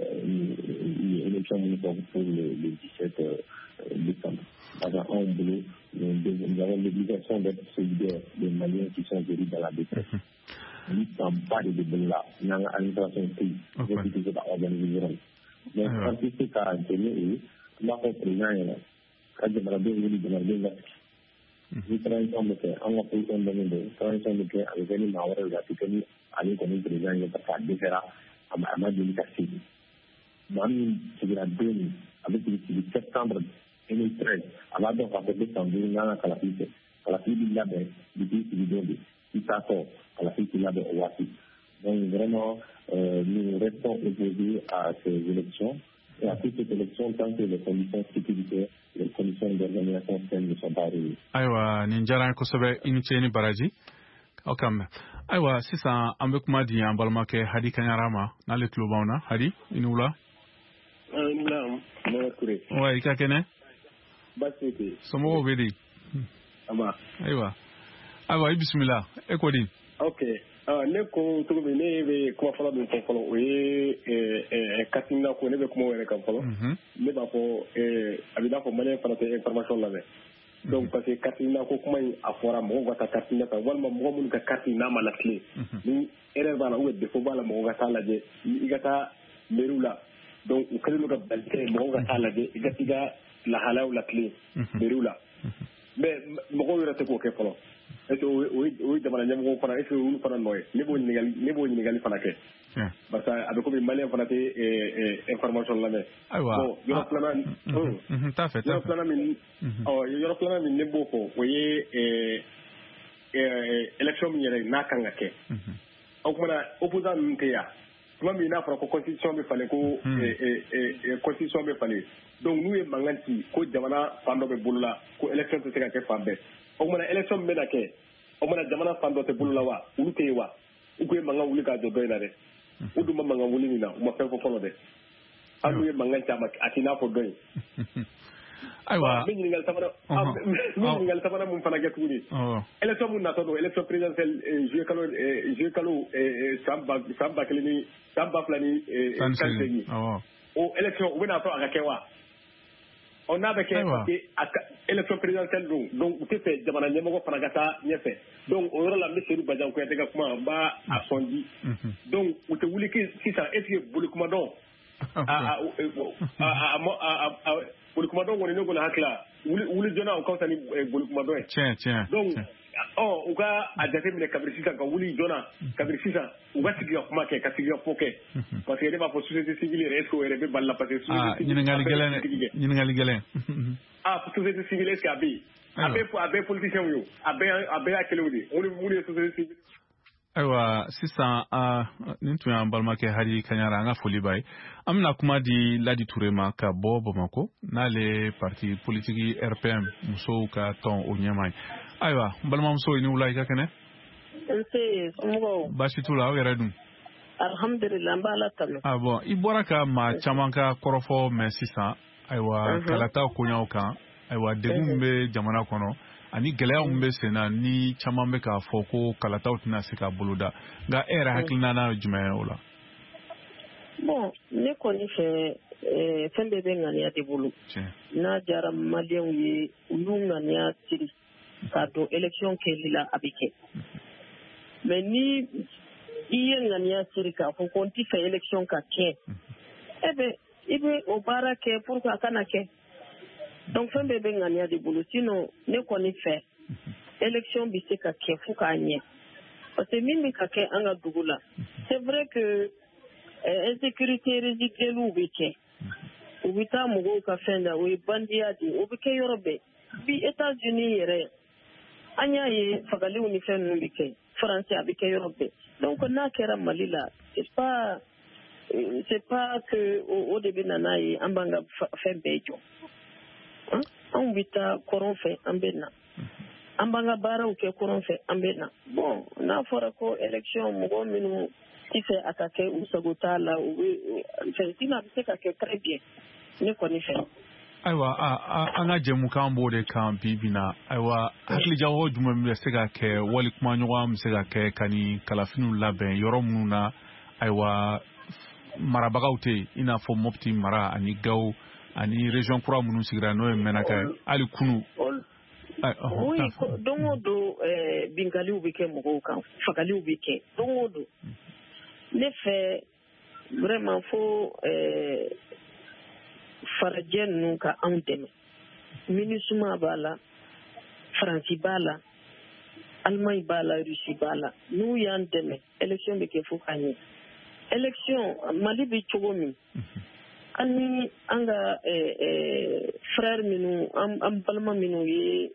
élection minnu kɛ pour le 17 décembre parce que anw bolo nous avons l'obligation d'être solidaires des Maliens qui sont venus dans la détresse. Ni fanba de bɛ bolo la n'an ka administration tɛ yen ne tɛ se ka organiser yɔrɔ mais artiste ka jeli ma ko président ka jamanadenw wuli jamanadenw la ni transition bɛ kɛ an ka position dɔnnen don transition bɛ kɛ a bɛ kɛ ni maa wɛrɛw la a tɛ kɛ ni ale kɔni président ye parce que a dɛsɛra a ma deli ka sigi maa min sigira don min a bɛ sigi septembre 2013 a b'a dɔn k'a fɔ ko san duuru n'an ka kalafili kɛ kalafili bɛ labɛn depuis sigi don de i t'a tɔ kalafili tɛ labɛn o waati donc vraiment nous restons opposés à ces élections et à toutes ces élections tant que les conditions sécuritaires, les conditions d'organisation saine ne sont pas réunies. Aywa, ni diyara kosɛbɛ i ni ce ni baraji aw ka mɛn ayiwa sisan an bɛ kuma di an balimakɛ Hadi Kanyara ma n'ale tulo b'anw na Hadi i ni wula. Naam, Mama Ture. Wa i ka kɛnɛ. Baasi tɛ. Somɔgɔw bɛ di. Aba. Ayiwa i bisimila e ko di. Okay. Ne ko cogo min ne bɛ kuma fɔlɔ min fɔ fɔlɔ o ye Katina ko ne bɛ kuma wɛrɛ kan fɔlɔ ne b'a fɔ a bɛ n'a fɔ maliyɛn fana tɛ information lamɛn donc parce que Katina ko kuma in a fɔra mɔgɔw ka taa Katina kan walima mɔgɔ minnu ka carte n'a ma latilen ni erreur b'a la ou défaut b'a la mɔgɔw ka taa lajɛ i ka taa mairie la donc u kɛlen don ka bali kɛ mɔgɔw ka taa lajɛ i ka lahalayaw latilen mairie la mais mɔgɔw yɛrɛ tɛ k'o kɛ fɔlɔ. Est-ce que o jamana ɲɛmɔgɔw fana est-ce que olu fana nɔ ye ne b'o ɲininkali fana kɛ parce que a bɛ komi maliyɛn fana tɛ information lamɛn bon yɔrɔ filanan min ne b'o fɔ o ye élection min yɛrɛ n'a kan ka kɛ o kumana opposant ninnu tɛ yan tuma min n'a fɔra ko constitution bɛ falen ko constitution bɛ falen donc n'u ye mankan ci ko jamana fan dɔ bɛ bolola ko élection tɛ se ka kɛ fan bɛɛ o kumana élection min bɛna kɛ o kumana jamana fan dɔ tɛ bolola wa olu tɛ yen wa u ko ye mankan wuli k'a jɔ dɔ in na dɛ u dun ma mankan wuli nin na u ma fɛn fɔ fɔlɔ dɛ an n'u ye mankan ci a t'i n'a fɔ dɔ in ayiwa n bɛ ɲininkali sabanan mun fana kɛ tuguni élection mun natɔ don élection présidentielle juillet kalo san 2000 ni 18 o élection u bɛna fɔ a ka kɛ wa ɔ n'a bɛ kɛ parce que élection présidentielle don donc u tɛ fɛ jamana ɲɛmɔgɔ fana ka taa ɲɛfɛ donc o yɔrɔ la n bɛ Seydou Badian Kuyatɛ ka kuma n b'a sɔnji donc u tɛ wuli sisan est ce que bolikumadɔn bolikumadɔn kɔni ne kɔni hakili la wuli joona o ka fisa ni bolikumadɔn ye tiɲɛ donc u ka a jateminɛ kabiri sisan ka wuli joona kabiri sisan u ka sigi ka kuma kɛ ka sigi ka fɔ kɛ parce que ne b'a fɔ société civile yɛrɛ est ce que o yɛrɛ bɛ bali la parce que ɲininkali gɛlɛn société civile est ce que a bɛ yen a bɛɛ politiciens ye a bɛɛ y'a kelenw de mun ye société civile. Ayiwa sisan nin tun y'an balimakɛ Hadi Kanyara an ka foli b'a ye an bɛna kuma di Ladi Ture ma ka bɔ Bamakɔ n'ale parti politique RPM musow ka tɔn o ɲɛmaa ye ayiwa n balimamuso i ni wula i ka kɛnɛ. nse somɔgɔw. baasi t'u la aw yɛrɛ dun. alhamdulilah n b'a la tanu. bon i bɔra ka maa caman ka kɔrɔfɔ mɛn sisan ayiwa kalataw koɲaw kan ayiwa degun min bɛ jamana kɔnɔ ani gɛlɛyaw min bɛ sen na ni caman bɛ k'a fɔ ko kalataw tɛna se ka boloda nka e yɛrɛ hakilina na jumɛn ye o la. bon ne kɔni fɛ fɛn bɛɛ bɛ ŋaniya de bolo n'a diyara maliyɛnw ye u y'u ŋaniya siri k'a don élection kɛli la a bɛ kɛ mais ni i ye ŋaniya siri k'a fɔ ko n tɛ fɛ élection ka kɛ i bɛ o baara kɛ pour que a kana kɛ. donc fɛn bɛɛ bɛ ŋaniya de bolo sinon ne kɔni fɛ élection bɛ se ka kɛ fo k'a ɲɛ parce que min bɛ ka kɛ an ka dugu la c'est vrai que insécurité résiduelle bɛ kɛ u bɛ taa mɔgɔw ka fɛn na o ye bandiya de o bɛ kɛ yɔrɔ bɛɛ bi États-Unis yɛrɛ an y'a ye fagaliw ni fɛn ninnu bɛ kɛ France a bɛ kɛ yɔrɔ bɛɛ donc n'a kɛra Mali la c'est pas que o de bɛ na n'a ye an b'an ka fɛn bɛɛ jɔ. Anw bɛ taa kɔrɔn fɛ an bɛ na an b'an ka baaraw kɛ kɔrɔn fɛ an bɛ na bon n'a fɔra ko élection mɔgɔ minnu tɛ fɛ a ka kɛ u sago t'a la u bɛ fɛn sinon a bɛ se ka kɛ très bien ne kɔni fɛ. ayiwa an ka jɛmukan b'o de kan bi bi na ayiwa hakilijago jumɛn bɛ se ka kɛ wali kumaɲɔgɔn bɛ se ka kɛ ka ni kalafiniw labɛn yɔrɔ minnu na ayiwa marabagaw tɛ yen i n'a fɔ Mopti mara ani Gawo ani région kura minnu sigira n'o ye Mɛnakɛ hali kunu. oui don o don binkaliw bɛ kɛ mɔgɔw kan fagaliw bɛ kɛ don o don ne fɛ vraiment fo farajɛ ninnu ka anw dɛmɛ MINUSMA b'a la Faransi b'a la Allemagne b'a la Russie b'a la n'u y'an dɛmɛ élection bɛ kɛ fo k'a ɲɛ élection Mali bɛ cogo min ani an ka frère minnu an balima minnu ye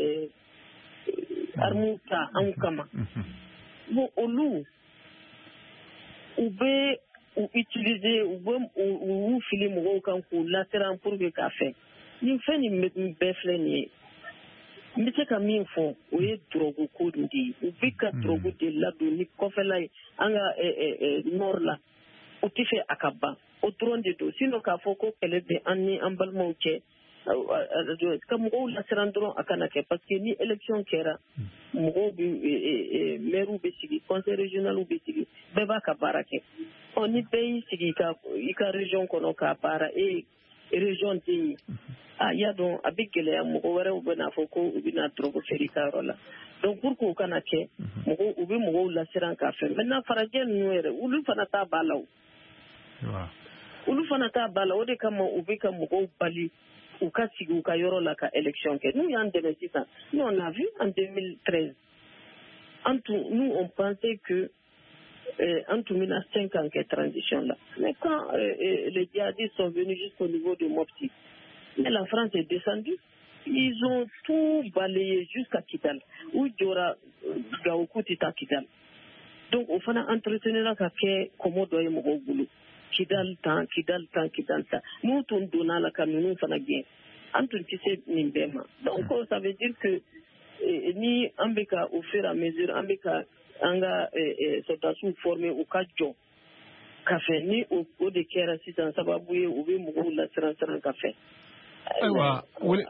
armes ta anw kama bon olu u bɛ u utiliser u fili mɔgɔw kan k'u lasiran pour que k'a fɛ nin fɛn nin bɛɛ filɛ nin ye n bɛ se ka min fɔ o ye drogue ko de ye u bɛ ka drogue de ladon ni kɔfɛla ye an ka nord la u tɛ fɛ a ka ban o dɔrɔn de don sinon k'a fɔ ko kɛlɛ bɛ an ni an balimaw cɛ ka mɔgɔw lasiran dɔrɔn a kana kɛ parce que ni élection kɛra mɔgɔw bɛ maires bɛ sigi conseil régional bɛ sigi bɛɛ b'a ka baara kɛ ni bɛɛ y'i sigi i ka région kɔnɔ k'a baara région tɛ yen y'a dɔn a bɛ gɛlɛya mɔgɔ wɛrɛw bɛ n'a fɔ ko u bɛna drogue feere i ka yɔrɔ la donc pour que o kana kɛ u bɛ mɔgɔw lasiran k'a fɛ maintenant farajɛ ninnu yɛrɛ olu fana t'a ba la olu fana t'a ba la o de kama u bɛ ka mɔgɔw bali u ka sigi u ka yɔrɔ la ka élection kɛ n'u y'an dɛmɛ sisan nous on a vu en 2013 nous on pensait que en tout cas 5 ans que transition là mais quand les djihadistes sont venus jusqu'au niveau de Mopti mais la France est descendue ils ont tout balayé jusqu'à Kidal où Diora Gaoukou tita Kidal donc on fana entretenir ka ke komo doye mo bulu Kidal tan nous ton donna la kaminu fana gain entre tissé nimbema donc ça veut dire que ni ambeka au fur et à mesure ambeka anga sotasu formé au kajo café ni au de kera sisan sababu ye ube mugo la saran café aywa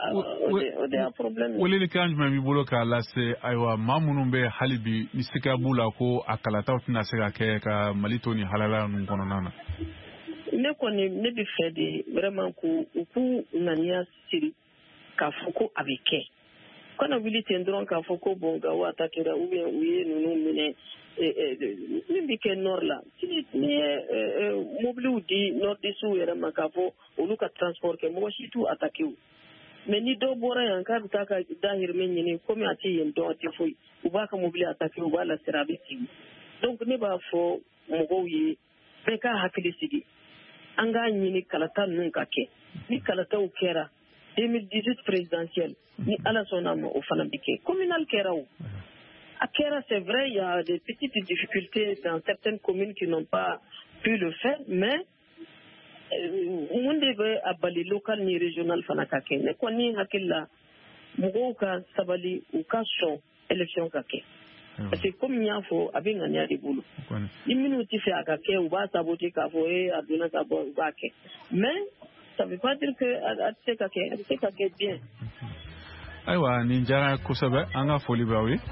wele ni kan jumɛn b'i bolo k'a lase ayiwa maa minnu bɛ hali bi ni sika b'u la ko a kalataw tɛna se ka kɛ ka Mali to ni halala ninnu kɔnɔna na ne bɛ fɛ de vraiment k'u ŋaniya siri k'a fɔ ko a bɛ kɛ kana wuli ten dɔrɔn k'a fɔ ko bon gawo attaquera ou bien u ye ninnu minɛ min bɛ kɛ nord la ni ye mobiliw di nordisiw yɛrɛ ma k'a fɔ olu ka transport kɛ mɔgɔ si t'u attaqué o mais ni dɔw bɔra yan k'a bɛ taa ka dahirimɛ ɲini komi a tɛ yen dɔn a tɛ foyi u b'a ka mobili attaqué u b'a lasira a bɛ sigi donc ne b'a fɔ mɔgɔw ye bɛɛ k'a hakili sigi an k'a ɲini kalata ninnu ka kɛ ni kalataw kɛra 2018 présidentielle ni ala sɔnna ma o fana bɛ kɛ communal kɛra o a kɛra c'est vrai il y a des petites difficultés dans certaines communes qui n'ont pas pu le faire mais mun de bɛ a bali local ni régional fana ka kɛ ne kɔni hakili la mɔgɔw ka sabali u ka sɔn élection ka kɛ parce que comme n y'a fɔ a bɛ ŋaniya de bolo ni minnu tɛ fɛ a ka kɛ u b'a saboter k'a fɔ a donna ka bɔ u b'a kɛ mais ça veut pas dire que a tɛ se ka kɛ a bɛ se ka kɛ bien ayiwa nin diyara kosɛbɛ an ka foli b'aw ye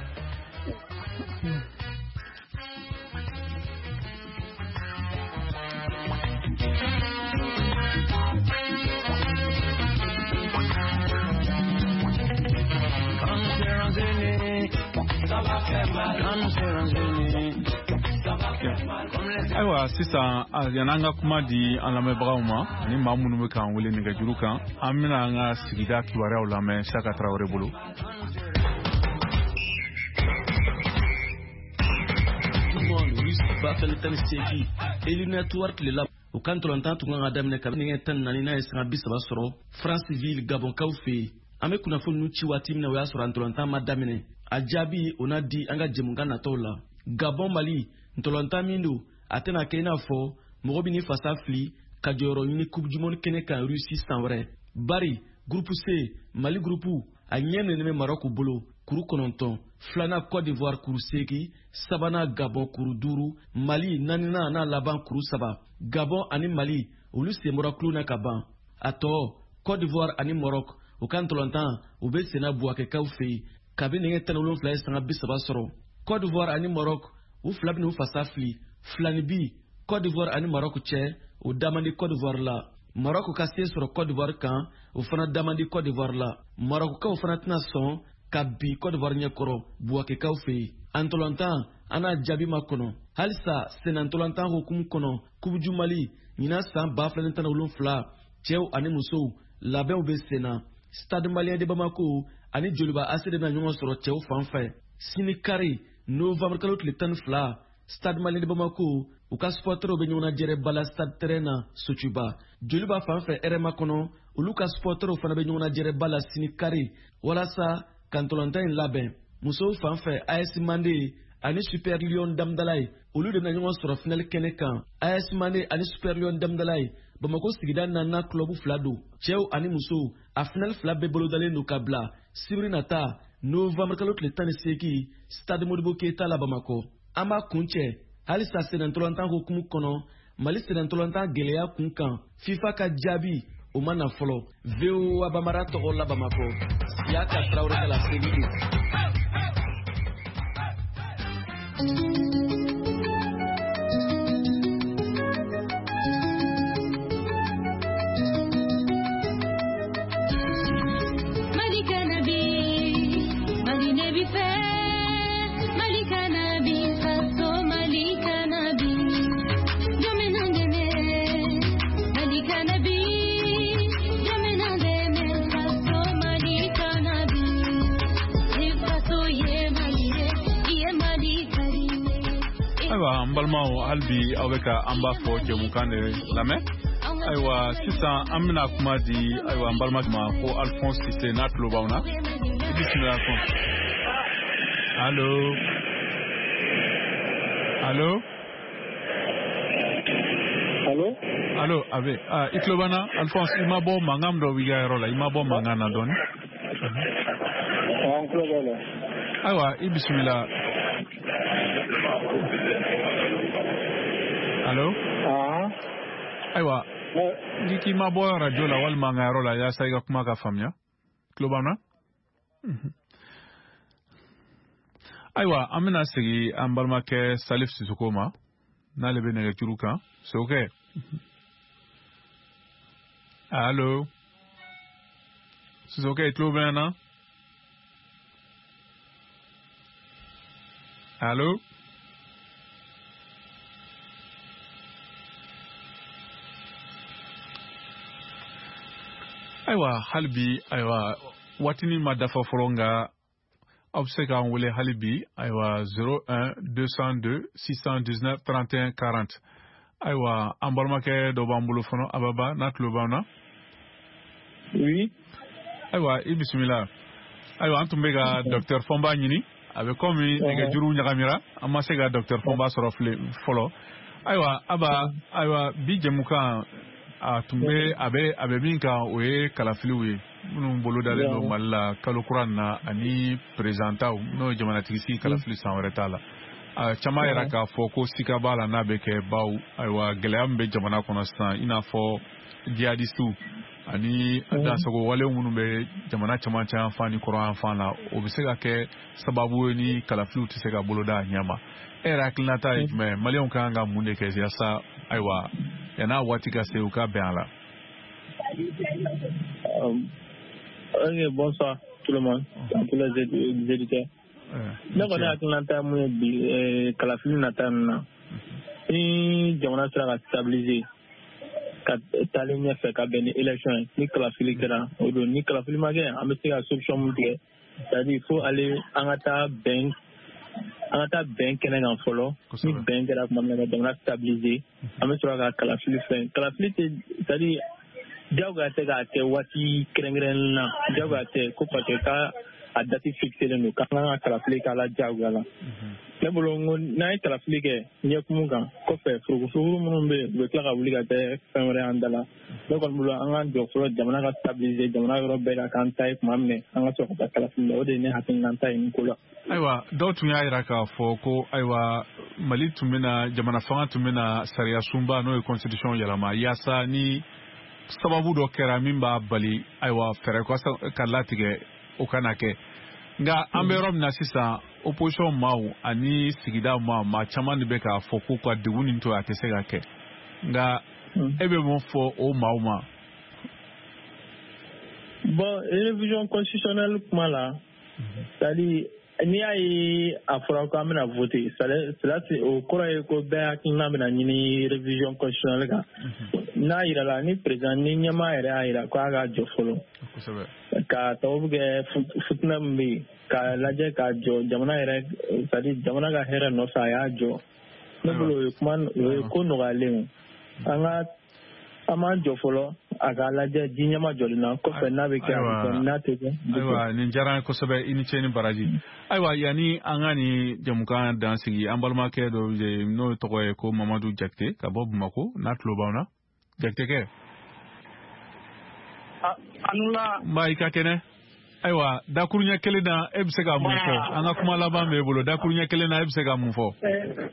ayiwa sisan yan'an ka kuma di an lamɛnbagaw ma ani maa minnu bɛ k'an wele nɛgɛjuru kan an bɛna an ka sigida kibaruyaw lamɛn Saka Tarawele bolo. o kan tɔlɔntan tun kan ka daminɛ kabini ɲɛ 14 n'a ye sanga 30 sɔrɔ France ville Gabonkaw fɛ yen an bɛ kunnafoni ninnu ci waati min na o y'a sɔrɔ ntɔlɔntan ma daminɛ a jaabi o n'a di an ka jɛmukan natɔw la Gabon Mali ntɔlɔntan min don a tɛna kɛ i n'a fɔ mɔgɔ bɛ ni fasa fili ka jɔyɔrɔ ɲini coupe du monde kɛnɛ kan Russie san wɛrɛ bari groupe C Mali groupe a ɲɛ minɛnen bɛ Maroc bolo kuru 9 filanan Côte d'Ivoire kuru 8 sabanan Gabon kuru 5 Mali naaninan n'a laban kuru 3 Gabon ani Mali olu sen bɔra kulon na ka ban a tɔ Côte d'Ivoire ani Maroc o kan tɔlɔntan u bɛ senna Buwakɛkaw fɛ yen kabini ɲɛ 17 ye sanga 30 sɔrɔ Côte d'Ivoire ani Maroc u fila bɛ n'u fasa fili filani bi Côte d'Ivoire ani Maroc cɛ o damandi Côte d'Ivoire la Maroc ka se sɔrɔ Côte d'Ivoire kan o fana damandi Côte d'Ivoire la Marocains fana tɛna sɔn ka bi Côte d'Ivoire ɲɛkɔrɔ Buwakɛkaw fɛ yen an tɔlɔntan ana jaabi ma kɔnɔ halisa senantolantan hukumu kɔnɔ kubuju Mali ɲina san 2017 cɛw ani musow labɛnw bɛ senna Stade Malien de Bamako ani joliba ase de na ɲɔgɔn sɔrɔ cɛw fan fɛ sini kari novembre kalo tile 12 Stade Malien de Bamako u ka supporters bɛ ɲɔgɔn najɛrɛ bala stade terrain na Sotuba joliba fan fɛ RMA kɔnɔ olu ka supporters fana bɛ ɲɔgɔn najɛrɛ bala sini kari walasa kantolantan in labɛn musow fan fɛ AS Mandé ani Super Lion Damdalaye olu de na ɲɔgɔn sɔrɔ final kɛnɛ kan AS Mandé ani Super Lion Damdalaye Bamako sigida nana club fila don cɛw ani musow a final fila bɛɛ bolodalen don ka bila sibiri nata novembre kalo tile 18 Stade Modibo Keita la Bamako an b'a kuncɛ halisa senantolantan hukumu kɔnɔ Mali senantolantan gɛlɛya kun kan FIFA ka jaabi o ma na fɔlɔ VOA Bambara tɔgɔ la Bamako Siaka Traoré la CND. Balmao Albi aweka amba fo jemukane lame aywa sisan amina kuma di aywa balma ma ko Alphonse Cissé na tlobauna bismillah ko allo ave itlobana Alphonse imabo mangam do wiga rola imabo mangana don aywa bismillah Allo? Aywa. Ndiki mabo radio la wal mangaro la ya saiga kuma ka famya. Klobana? Aywa, amina sigi ambalma ke Salif Sisokoma. Na lebe nege churuka. C'est okay. Allo? C'est okay, klobana? Allo? Aywa halbi aywa watini madafa foronga obseka wole halbi aywa 01 202 619 31 40 aywa ambalma ke do bambulo fono ababa natlobana oui aywa bismillah aywa antumbega docteur Fomba nyini avec comme nge juru nyakamira amasega docteur Fomba sorofle folo aywa aba aywa bijemuka tumbe abe minka oye kalafiliwe munun bolodale no malla kalokuran na ani presentaw no jamana tigisi kalafili sanwretala chama era ka foko sikabala na beke baw aywa geleambe jamana konastan ina fo jihadistu ani da sogo wale munun be jamana chama cha fani Quran fana obisega ke sababu ni kalafili tisega boloda nyama era klinata me malion kanga munde ke yasa aywa yana watika seuka benla. Ok, bonsoir tout le monde, tous les éditeurs. Ne connais Atlanta mouye bi kalafili natana. Ni jamana sera stabiliser. Ka talinya fe ka beni élection ni kalafili kera odo ni kalafili magé ambe sera solution munde. C'est-à-dire il faut aller angata bank kene gan folo ni bank kera kuma na jamana stabiliser. Ambe sera ka kalafili fe. Kalafili c'est-à-dire jaga te ga te wati krengren na jaga te ko pate ka a date fixé no kana kalafili kala jaga la le bolongo na kalafili ke nyekumunga ko fe furu munumbe be kala wuli ka te femre andala do kon bulo anga do furo jamana ka stabiliser jamana ro be ka kan tay mamme anga so ka kalafili o de ne hatin nan tay nkola aywa do tun ya ira ka fo ko aywa mali tumina jamana fanga tumina sariya sumba no constitution yalama yasa ni sababu do kera mimba bali aywa fere ko kalatige o kanake nga amberom na sisa opposition mau ani sigida ma chaman be ka foku kwa diguni nto atesega ke nga ebe mo fo o mauma bon révision constitutionnelle mala c'est-à-dire N'i y'a ye a fɔra ko an bɛna voter o kɔrɔ ye ko bɛɛ hakilina bɛna ɲini révision constitutionnelle kan n'a yira la ni président ni ɲɛmaa yɛrɛ y'a yira ko a ka jɔ fɔlɔ ka sababu kɛ fitinɛ min bɛ yen ka lajɛ ka jɔ jamana yɛrɛ c'est-à-dire jamana ka hɛrɛ nɔfɛ a y'a jɔ ne bolo o ye ko nɔgɔyalen an m'an jɔ fɔlɔ a ka lajɛ ji ɲɛma jɔlen na kɔfɛ n'a bɛ kɛ n'a tɛ kɛ. Ayiwa nin diyara n ye kosɛbɛ i ni ce ni baraji. Ayiwa yanni an ka nin jamukan dan sigi an balimakɛ dɔ n'o tɔgɔ ye ko Mamadu Jakite ka bɔ Bamako n'a tulo b'aw na Jakite kɛ. Nba i ka kɛnɛ. Ayiwa dakuruɲɛ kelen na e bɛ se ka mun fɔ an ka kuma laban b'e bolo dakuruɲɛ kelen na e bɛ se ka mun fɔ.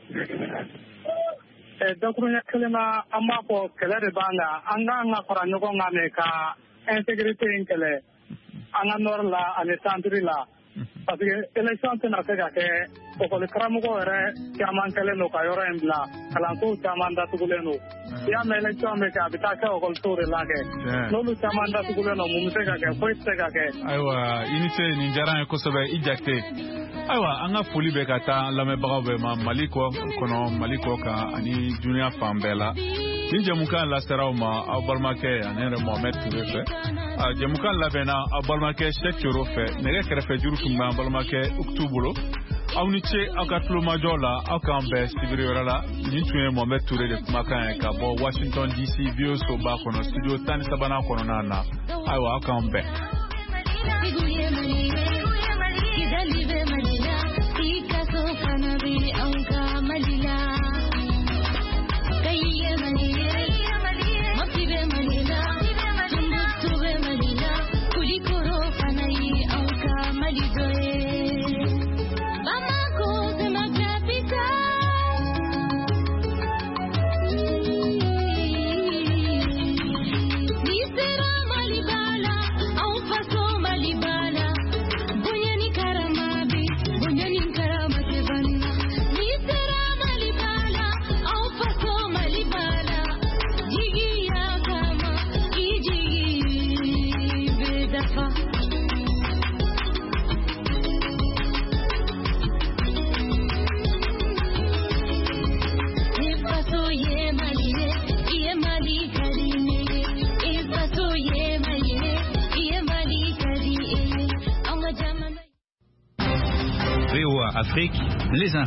Dakuruɲɛ kelen na an b'a fɔ kɛlɛ de b'an na an k'an ka fara ɲɔgɔn kan de ka intégrité in kɛlɛ an ka nord la ani centre la parce que élection tɛna se ka kɛ école karamɔgɔ yɛrɛ caman kɛlen don ka yɔrɔ in bila kalansow caman datugulen don i y'a mɛn élection bɛ kɛ a bɛ taa kɛ écolesow de la kɛ n'olu caman datugulen don mun bɛ se ka kɛ foyi tɛ se ka kɛ. Ayiwa i ni ce nin diyara n ye kosɛbɛ i Jakite. Ayiwa an ka foli bɛ ka taa lamɛnbagaw bɛɛ ma Mali kɔnɔ Mali kɔ kan ani dunuya fan bɛɛ la nin jamukan laseraw ma aw balimakɛ ani yɛrɛ Mohamed Ture fɛ jamukan labɛnna aw balimakɛ Cheikh Coro fɛ nɛgɛ kɛrɛfɛ juru tun bɛ an balimakɛ Uktu bolo aw ni ce aw ka tulomajɔ la aw k'an bɛn sibiri wɛrɛ la nin tun ye Mohamed Ture de kumakan ye ka bɔ Washington DC bio soba kɔnɔ studio 13 kɔnɔna na ayiwa aw k'an bɛn. Afrique, les